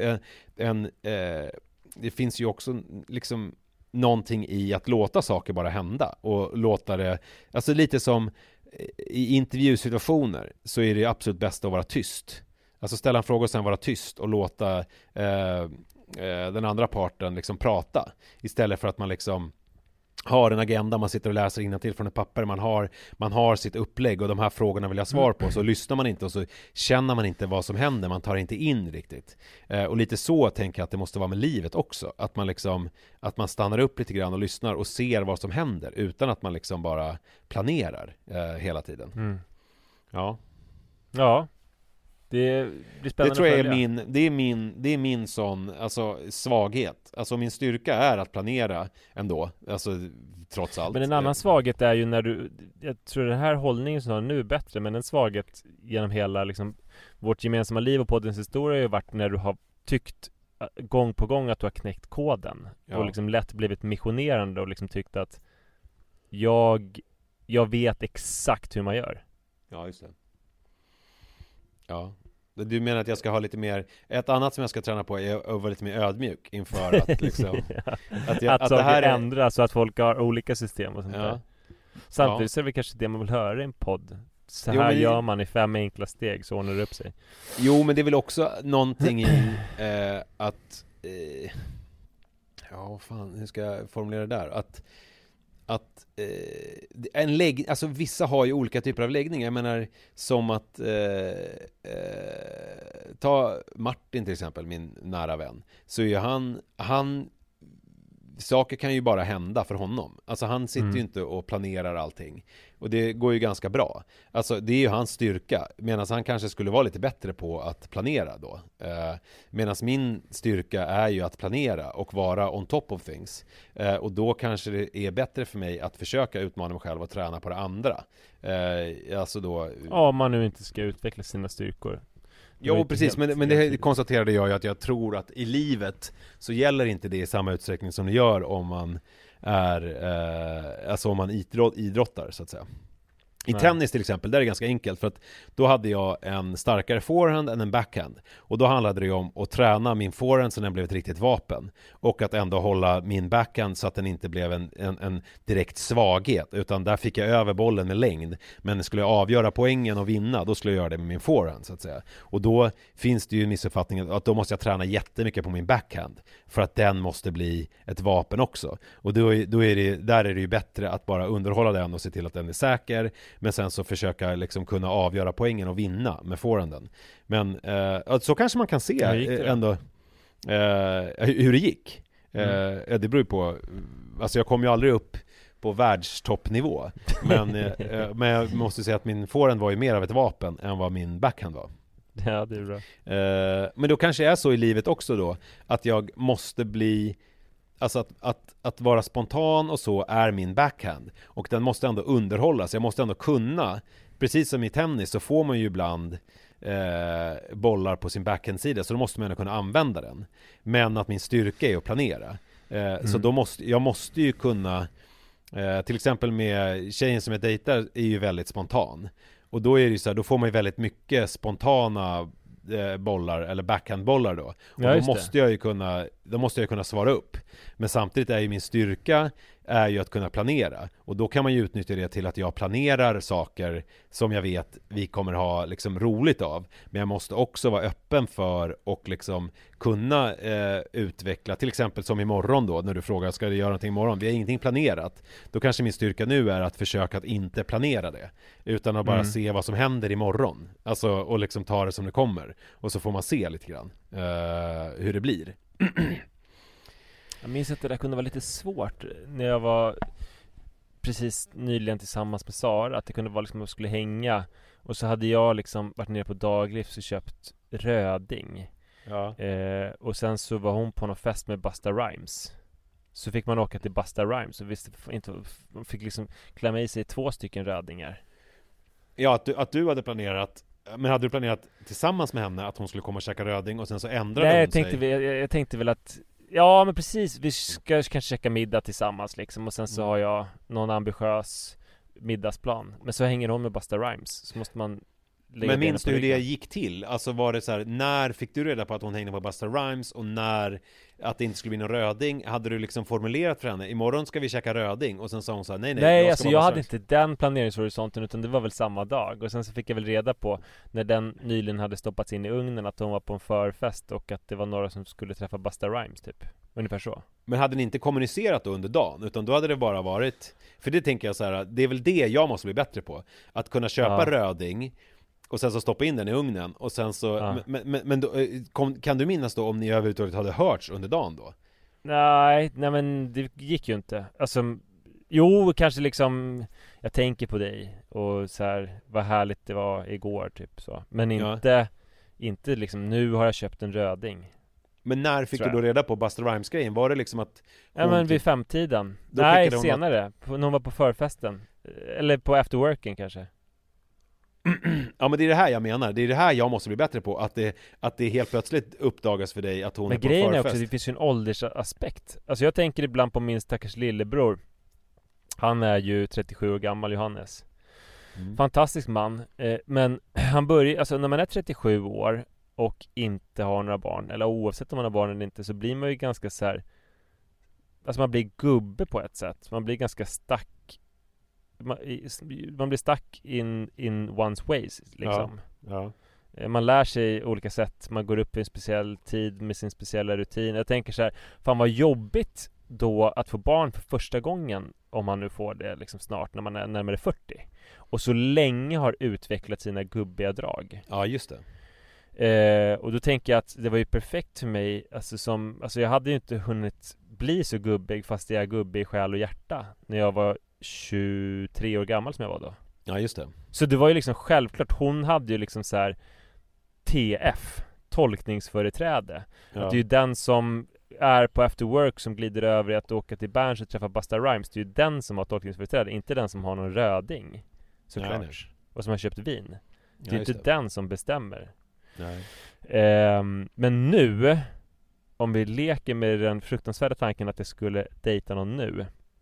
det finns ju också liksom någonting i att låta saker bara hända och låta det, alltså lite som i intervjusituationer så är det absolut bäst att vara tyst. Alltså ställa en fråga och sen vara tyst och låta den andra parten liksom prata, istället för att man liksom har en agenda, man sitter och läser innantill från ett papper, man har sitt upplägg och de här frågorna vill jag svar på, så lyssnar man inte och så känner man inte vad som händer, man tar inte in riktigt. Och lite så tänker jag att det måste vara med livet också, att man liksom, att man stannar upp lite grann och lyssnar och ser vad som händer utan att man liksom bara planerar hela tiden. Ja. Det blir spännande. Det tror jag är min sån, alltså, svaghet. Alltså min styrka är att planera ändå, alltså trots allt. Men en annan svaghet är ju när jag tror den här hållningen som har nu är bättre, men en svaghet genom hela liksom vårt gemensamma liv och poddens historia har ju varit när du har tyckt gång på gång att du har knäckt koden och liksom lätt blivit missionerande och liksom tyckt att jag vet exakt hur man gör. Ja, just det. Ja. Du menar att jag ska ha lite mer... Ett annat som jag ska träna på är att vara lite mer ödmjuk inför att liksom... att det här ändras så att folk har olika system och sånt där. Samtidigt så är det kanske det man vill höra i en podd. Så här gör man i 5 enkla steg, så ordnar det upp sig. Jo, men det är väl också någonting i att... hur ska jag formulera det där? Alltså vissa har ju olika typer av läggningar. Jag menar, som att ta Martin till exempel, min nära vän. Så är ju han saker kan ju bara hända för honom. Alltså han sitter ju inte och planerar allting. Och det går ju ganska bra. Alltså det är ju hans styrka. Medan han kanske skulle vara lite bättre på att planera då. Medan min styrka är ju att planera och vara on top of things. Och då kanske det är bättre för mig att försöka utmana mig själv och träna på det andra. Alltså då... Ja, om man nu inte ska utveckla sina styrkor. Jo, precis, men det konstaterade jag ju att jag tror att i livet så gäller inte det i samma utsträckning som det gör om man är alltså om man idrottar så att säga. I tennis till exempel, där är det ganska enkelt, för att då hade jag en starkare forehand än en backhand. Och då handlade det ju om att träna min forehand så den blev ett riktigt vapen. Och att ändå hålla min backhand så att den inte blev en direkt svaghet. Utan där fick jag över bollen med längd. Men skulle jag avgöra poängen och vinna, då skulle jag göra det med min forehand så att säga. Och då finns det ju missuppfattningen att då måste jag träna jättemycket på min backhand. För att den måste bli ett vapen också. Och då är det ju bättre att bara underhålla den och se till att den är säker. Men sen så försöka liksom kunna avgöra poängen och vinna med forehanden. Men så kanske man kan se ändå hur det gick. Det beror ju på, alltså jag kom ju aldrig upp på världstoppnivå. Men jag måste säga att min forehand var ju mer av ett vapen än vad min backhand var. Ja, det är bra. Men då kanske är så i livet också då, att jag måste bli... Alltså att vara spontan och så är min backhand. Och den måste ändå underhållas. Jag måste ändå kunna. Precis som i tennis så får man ju ibland bollar på sin backhandsida. Så då måste man ändå kunna använda den. Men att min styrka är att planera. Så då jag måste ju kunna... till exempel med tjejen som jag dejtar är ju väldigt spontan. Och då är det ju så här, då får man ju väldigt mycket spontana bollar eller backhandbollar då. Och då måste jag ju kunna svara upp. Men samtidigt är ju min styrka är ju att kunna planera. Och då kan man ju utnyttja det till att jag planerar saker som jag vet vi kommer ha liksom roligt av. Men jag måste också vara öppen för och liksom kunna utveckla, till exempel som imorgon då, när du frågar ska du göra någonting imorgon? Vi har ingenting planerat. Då kanske min styrka nu är att försöka att inte planera det. Utan att bara se vad som händer imorgon. Alltså, och liksom ta det som det kommer. Och så får man se lite grann hur det blir. Jag minns att det där kunde vara lite svårt när jag var precis nyligen tillsammans med Sara, att det kunde vara liksom att jag skulle hänga och så hade jag liksom varit nere på Daglivs och köpt röding. Ja. Och sen så var hon på någon fest med Busta Rhymes. Så fick man åka till Busta Rhymes och visste inte, fick liksom klämma i sig 2 stycken rödingar. Ja, att du hade planerat. Men hade du planerat tillsammans med henne att hon skulle komma och käka röding och sen så ändrade hon sig? Jag tänkte väl att ja, men precis. Vi ska kanske käka middag tillsammans liksom. Och sen så har jag någon ambitiös middagsplan. Men så hänger hon med Busta Rhymes. Så måste man lägga. Men minns du hur det gick till? Alltså var det så här, när fick du reda på att hon hängde på Busta Rhymes? Och när att det inte skulle bli någon röding? Hade du liksom formulerat för henne, imorgon ska vi käka röding? Och sen sa hon så här, nej alltså jag hade inte den planeringshorisonten, utan det var väl samma dag. Och sen så fick jag väl reda på, när den nyligen hade stoppats in i ugnen, att hon var på en förfest och att det var några som skulle träffa Busta Rhymes typ. Ungefär så. Men hade ni inte kommunicerat då under dagen? Utan då hade det bara varit, för det tänker jag så här, det är väl det jag måste bli bättre på. Att kunna köpa röding och sen så stoppa in den i ugnen. Och sen så, men då, kan du minnas då om ni överhuvudtaget hade hörts under dagen då? Nej men det gick ju inte. Alltså, jo, kanske liksom jag tänker på dig och så här, vad härligt det var igår typ så. Men inte Inte liksom, nu har jag köpt en röding. Men när fick du då reda på Busta Rhymes-grejen? Var det liksom att ja, men vid 5-tiden. Nej, senare. När hon var på förfesten. Eller på afterworking kanske. Ja, men det är det här jag menar. Det är det här jag måste bli bättre på. Att det helt plötsligt uppdagas för dig att hon är på förfest. Men grejen är också, det finns ju en åldersaspekt. Alltså jag tänker ibland på min stackars lillebror. Han är ju 37 år gammal, Johannes. Fantastisk man. Men han börjar, alltså när man är 37 år och inte har några barn, eller oavsett om man har barn eller inte, så blir man ju ganska så här. Alltså man blir gubbe på ett sätt. Man blir ganska stack. Man blir stack in one's ways liksom. Ja. Man lär sig olika sätt. Man går upp i en speciell tid med sin speciella rutin. Jag tänker så här, fan vad jobbigt då att få barn för första gången, om man nu får det liksom snart när man är närmare 40 och så länge har utvecklat sina gubbiga drag. Ja, just det. Och då tänker jag att det var ju perfekt för mig, alltså jag hade ju inte hunnit bli så gubbig, fast jag är gubbig i själ och hjärta, när jag var 23 år gammal som jag var då. Ja, just det. Så det var ju liksom självklart, hon hade ju liksom så här TF, tolkningsföreträde. Ja. Att det är ju den som är på after work som glider över i att åka till Berns och träffa Busta Rhymes. Det är ju den som har tolkningsföreträde, inte den som har någon röding, såklart. Nej. Och som har köpt vin. Det är inte den som bestämmer. Nej. Men nu, om vi leker med den fruktansvärda tanken att jag skulle dejta någon nu,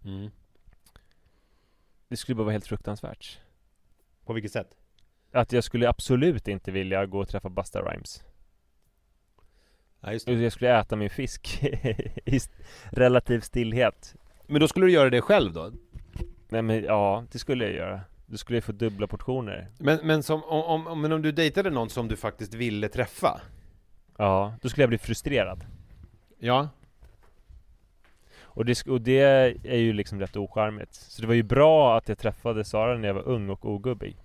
det skulle bara vara helt fruktansvärt. På vilket sätt? Att jag skulle absolut inte vilja gå och träffa Busta Rhymes. Ja, just det. Jag skulle äta min fisk i relativ stillhet. Men då skulle du göra det själv då? Nej, men ja, det skulle jag göra. Du skulle få dubbla portioner. Men om du dejtade någon som du faktiskt ville träffa? Ja, då skulle jag bli frustrerad. Ja. Och det är ju liksom rätt ocharmigt. Så det var ju bra att jag träffade Sara när jag var ung och ogubbig.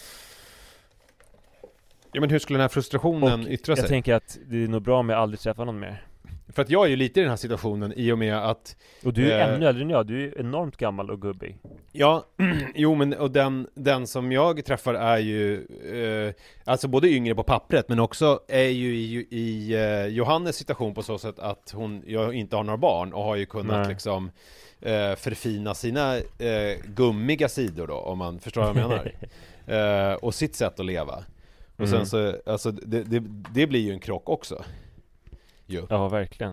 Ja, men hur skulle den här frustrationen yttra sig? Jag tänker att det är nog bra om jag aldrig träffar någon mer. För att jag är ju lite i den här situationen i och med att... Och du är ännu äldre än jag, du är enormt gammal och gubbig. Ja, jo men och den som jag träffar är ju alltså både yngre på pappret, men också är ju i Johannes situation på så sätt att jag inte har några barn och har ju kunnat liksom förfina sina gummiga sidor då, om man förstår vad jag menar. Och sitt sätt att leva. Och sen så, alltså det blir ju en krock också. Jo. Ja, verkligen.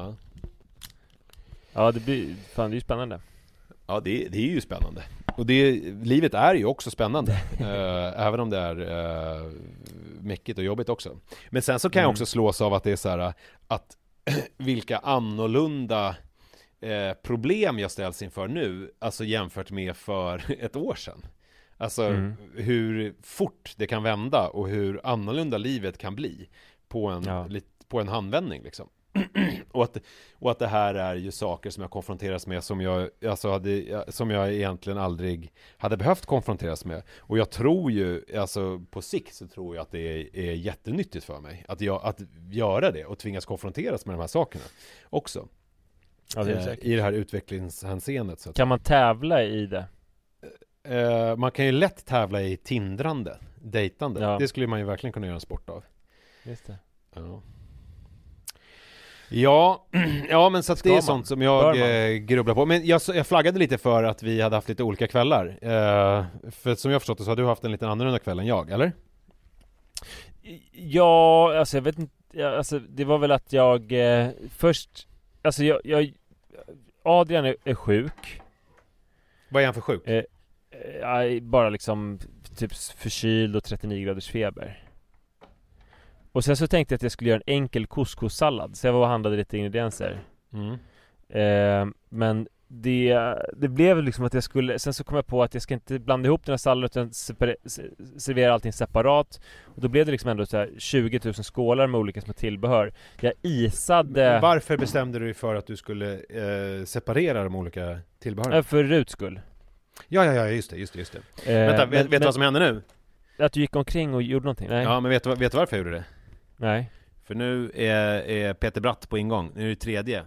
Ja, det är ju spännande. Ja, det är ju spännande. Och livet är ju också spännande. Även om det är mäckigt och jobbigt också. Men sen så kan jag också slås av att det är så här, att vilka annorlunda problem jag ställs inför nu, alltså jämfört med för ett år sedan. Alltså hur fort det kan vända och hur annorlunda livet kan bli på en handvändning liksom. och att det här är ju saker som jag konfronteras med som jag egentligen aldrig hade behövt konfronteras med. Och jag tror ju, alltså på sikt så tror jag att det är jättenyttigt för mig att göra det och tvingas konfronteras med de här sakerna också. Ja, det är säkert. I det här utvecklingshänseendet. Så kan man tävla i det? Man kan ju lätt tävla i tindrande, dejtande. Ja. Det skulle man ju verkligen kunna göra en sport av. Just det. Ja, men så att det är sånt som jag grubblar på. Men jag flaggade lite för att vi hade haft lite olika kvällar. För som jag förstått det så har du haft en lite annorlunda kväll än jag, eller? Ja, alltså jag vet inte. Alltså det var väl att jag först... Alltså Adrian är sjuk. Vad är han för sjuk? Bara liksom typ förkyld och 39 graders feber. Och sen så tänkte jag att jag skulle göra en enkel couscous-sallad. Så jag var och handlade lite ingredienser. Men det blev liksom att jag skulle... Sen så kom jag på att jag ska inte blanda ihop den här salladen utan servera allting separat. Och då blev det liksom ändå så här 20 000 skålar med olika små tillbehör. Jag isade... Varför bestämde du dig för att du skulle separera de olika tillbehören? För Ruts skull. Ja, just det. Vänta, vet du vad som händer nu? Att du gick omkring och gjorde någonting? Nej. Ja, men vet du varför jag gjorde det? Nej. För nu är Peter Bratt på ingång. Nu är det 3:e.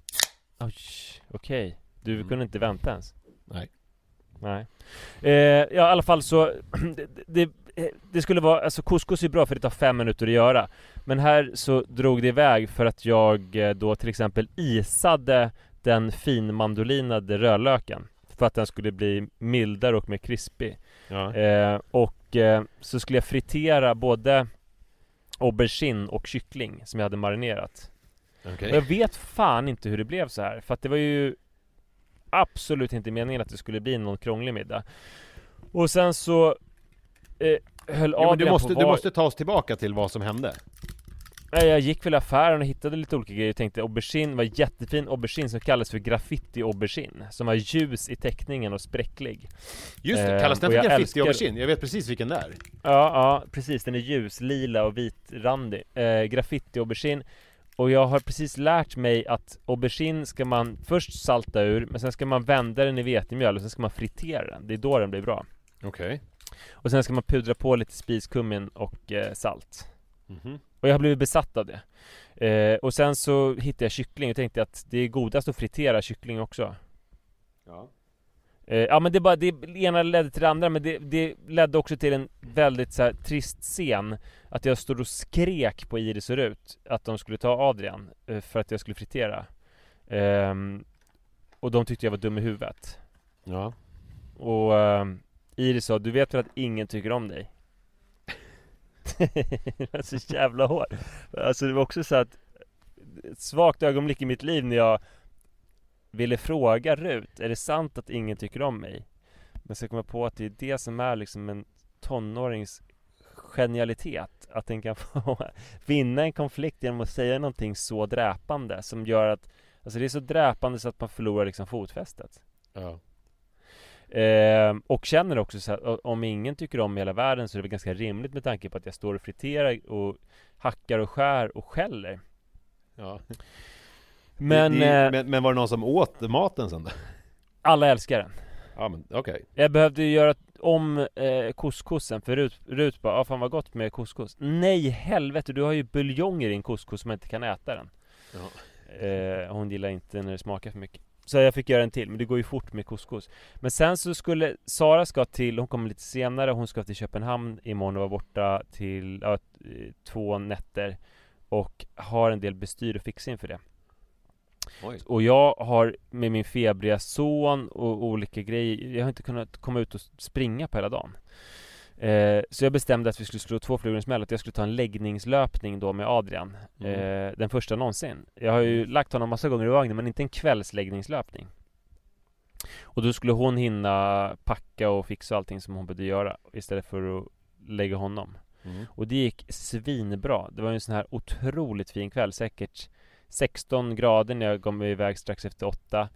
Okej. Du kunde inte vänta ens? Nej. Ja, i alla fall så det skulle vara, alltså couscous är bra för det tar 5 minuter att göra. Men här så drog det iväg för att jag då till exempel isade den finmandolinade rödlöken för att den skulle bli mildare och mer krispig. Ja. Så skulle jag fritera både aubergine och kyckling som jag hade marinerat. Okay. Och jag vet fan inte hur det blev så här, för att det var ju absolut inte meningen att det skulle bli någon krånglig middag. Och sen så höll Adrian du måste ta oss tillbaka till vad som hände. Jag gick väl i affären och hittade lite olika grejer och tänkte aubergine var jättefin aubergine som kallas för graffiti aubergine, som var ljus i teckningen och spräcklig. Just det, kallas den för graffiti aubergine? Jag vet precis vilken det är. Ja, precis, den är ljus, lila och vitrandig. Graffiti aubergine. Och jag har precis lärt mig att aubergine ska man först salta ur, men sen ska man vända den i vetemjöl och sen ska man fritera den. Det är då den blir bra. Okej. Och sen ska man pudra på lite spiskummin och salt. Mhm. Och jag har blivit besatt av det. Och sen så hittade jag kyckling och tänkte att det är godast att fritera kyckling också. Ja. Ja, men det ena ledde till det andra, men det ledde också till en väldigt så här trist scen. Att jag stod och skrek på Iris och Rut att de skulle ta Adrian för att jag skulle fritera. Och de tyckte jag var dum i huvudet. Ja. Och Iris sa, du vet väl att ingen tycker om dig? Det var så jävla hårt. Alltså det var också så att ett svagt ögonblick i mitt liv när jag ville fråga Rut, är det sant att ingen tycker om mig? Men så kom jag på att det är det som är liksom en tonårings genialitet, att den kan få vinna en konflikt genom att säga någonting så dräpande som gör att, alltså det är så dräpande så att man förlorar liksom fotfästet. Ja. Och känner också så att om ingen tycker om hela världen så är det väl ganska rimligt med tanke på att jag står och friterar och hackar och skär och skäller. Ja. Men var det någon som åt maten sen då? Alla älskar den. Ja, men okej. Jag behövde ju göra om couscousen för Rut bara, fan vad gott med couscous. Nej, helvete, du har ju buljong i din couscous som man inte kan äta den. Ja. Hon gillar inte när det smakar för mycket. Så jag fick göra en till, men det går ju fort med couscous. Men sen så skulle Sara ska till, hon kommer lite senare, hon ska till Köpenhamn imorgon och vara borta till 2 nätter. Och har en del bestyr och fixa inför det. Oj. Och jag har med min febriga son och olika grejer, jag har inte kunnat komma ut och springa på hela dagen. Så jag bestämde att vi skulle slå 2 flugor i en smäll, att jag skulle ta en läggningslöpning då med Adrian. Den första någonsin. Jag har ju lagt honom massa gånger i vagnen, men inte en kvällsläggningslöpning. Och då skulle hon hinna packa och fixa allting som hon behövde göra istället för att lägga honom. Och det gick svinbra. Det var en sån här otroligt fin kväll, säkert 16 grader när jag kom iväg strax efter 8.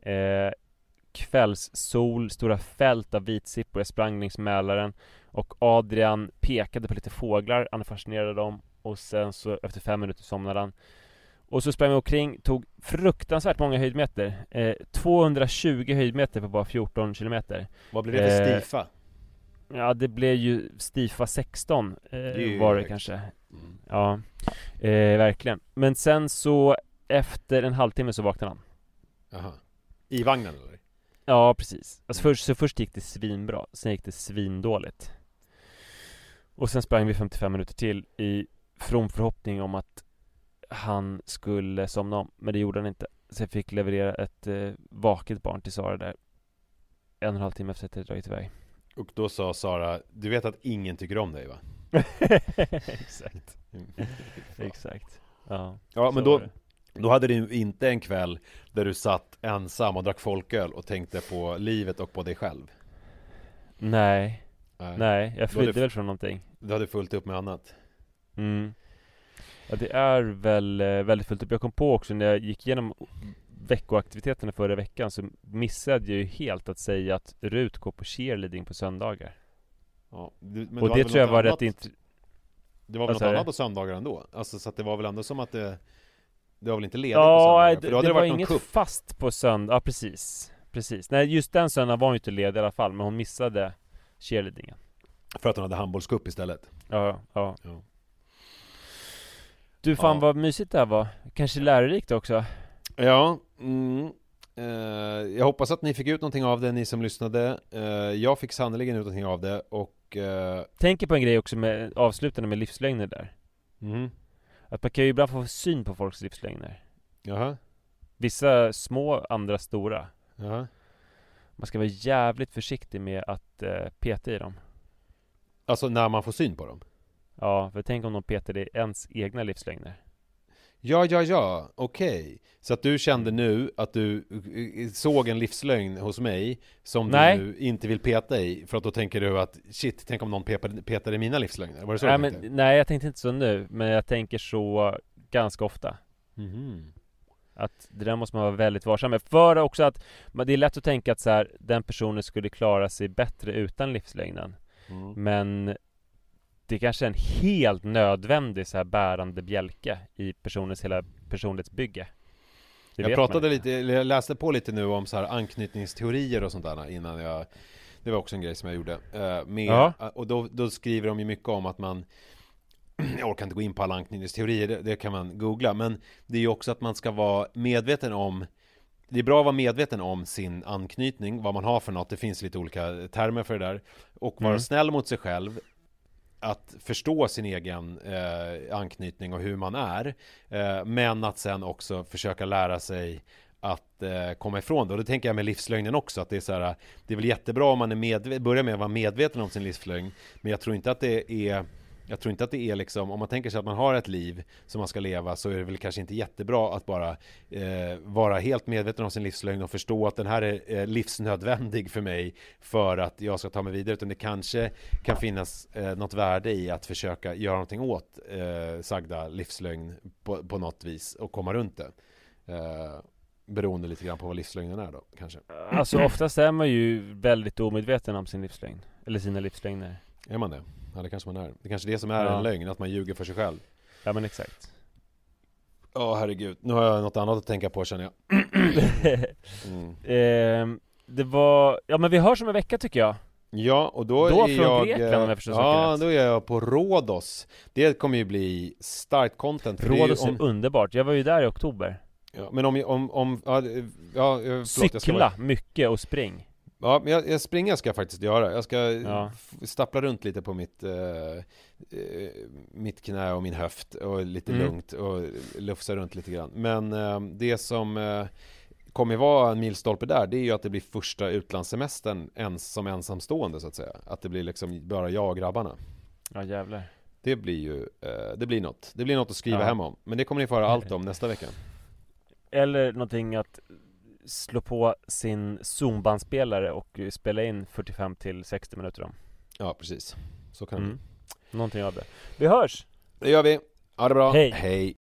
Kvällssol, stora fält av vitsippor. Jag sprang längs Mälaren och Adrian pekade på lite fåglar, han fascinerade dem. Och sen så efter 5 minuter somnade han. Och så sprang jag omkring, tog fruktansvärt många höjdmeter. 220 höjdmeter på bara 14 kilometer. Vad blev det för stifa? Ja, det blev ju stifa 16 var det kanske. Ja, verkligen. Men sen så efter en halvtimme så vaknade han. Jaha. I vagnen eller? Ja, precis. Alltså först gick det svinbra, sen gick det svindåligt. Och sen sprang vi 55 minuter till i from förhoppning om att han skulle somna om. Men det gjorde han inte. Så jag fick leverera ett vaket barn till Sara där 1,5 timme efter att jag dragit iväg. Och då sa Sara, du vet att ingen tycker om dig va? Exakt. Exakt. Ja, men då hade du inte en kväll där du satt ensam och drack folköl och tänkte på livet och på dig själv. Nej, jag flydde väl från någonting. Du hade fullt upp med annat. Ja, det är väl väldigt fullt upp. Jag kom på också när jag gick igenom veckoaktiviteterna förra veckan så missade jag ju helt att säga att Rut går på cheerleading på söndagar. Ja, och det tror jag var rätt det var väl något annat på söndagar ändå. Alltså så att det var väl ändå som att det var väl inte ledigt på söndagar. Det var inget fast på söndag. Ja, precis. Nej, just den söndagen var hon ju inte ledig i alla fall, men hon missade cheerleadingen. För att hon hade handbollscup istället. Ja. Du, fan vad mysigt det här var. Kanske lärorikt också. Ja, jag hoppas att ni fick ut någonting av det, ni som lyssnade. Jag fick sannoliken ut någonting av det. Och Och tänker på en grej också med avslutande med livslögner där. Att man kan ju ibland få syn på folks livslögner. Jaha. Vissa små, andra stora. Jaha. Man ska vara jävligt försiktig med att peta i dem. Alltså när man får syn på dem? Ja, för tänk om de petar i ens egna livslögner. Ja, okej. Så att du kände nu att du såg en livslögn hos mig som Nej. du inte vill peta i, för att då tänker du att shit, tänk om någon petar i mina livslögner. Var det så Nej, du tänkte? nej, jag tänkte inte så nu, men jag tänker så ganska ofta. Att det där måste man vara väldigt varsam med. För också att det är lätt att tänka att så här, den personen skulle klara sig bättre utan livslögnen. Men det är kanske är en helt nödvändig så här bärande bjälke i personens hela personlighetsbygge. Jag läste på lite nu om så här anknytningsteorier och sånt där innan det var också en grej som jag gjorde och då skriver de ju mycket om att man, jag orkar inte gå in på alla anknytningsteorier, det kan man googla, men det är ju också att man ska vara medveten om, det är bra att vara medveten om sin anknytning, vad man har för något, det finns lite olika termer för det där, och vara snäll mot sig själv, att förstå sin egen anknytning och hur man är, men att sen också försöka lära sig att komma ifrån det. Och det tänker jag med livslögnen också, att det är så här, det är väl jättebra om man är börjar med att vara medveten om sin livslögn, men jag tror inte att det är liksom, om man tänker sig att man har ett liv som man ska leva, så är det väl kanske inte jättebra att bara vara helt medveten om sin livslögn och förstå att den här är livsnödvändig för mig för att jag ska ta mig vidare, utan det kanske kan finnas något värde i att försöka göra någonting åt sagda livslögn på något vis och komma runt det. Beroende lite grann på vad livslögnen är då, kanske. Alltså oftast är man ju väldigt omedveten om sin livslögn. Eller sina livslögner. Är man det? Ja, det kanske man är. Det kanske är det som är en lögn, att man ljuger för sig själv. Ja, men exakt. Herregud. Nu har jag något annat att tänka på, känner jag. Det var... Ja, men vi hörs om en vecka, tycker jag. Ja, och då är från jag... Grekland, om jag förstår ja, då är jag på Rhodos. Det kommer ju bli starkt content. Rhodos är underbart. Jag var ju där i oktober. Ja, men cykla mycket och spring. Ja, men jag springer ska jag faktiskt göra. Jag ska stappla runt lite på mitt knä och min höft och lite lugnt och lufsa runt lite grann. Men det som kommer vara en milstolpe där, det är ju att det blir första utlandssemestern som ensamstående, så att säga. Att det blir liksom bara jag och grabbarna. Ja, jävlar. Det blir ju det blir något att skriva hem om. Men det kommer ni få höra allt om nästa vecka. Eller någonting att slå på sin Zoom-bandspelare och spela in 45 till 60 minuter om. Ja, precis. Så kan det. Någonting av det. Vi hörs! Det gör vi. Ha det bra. Hej. Hej.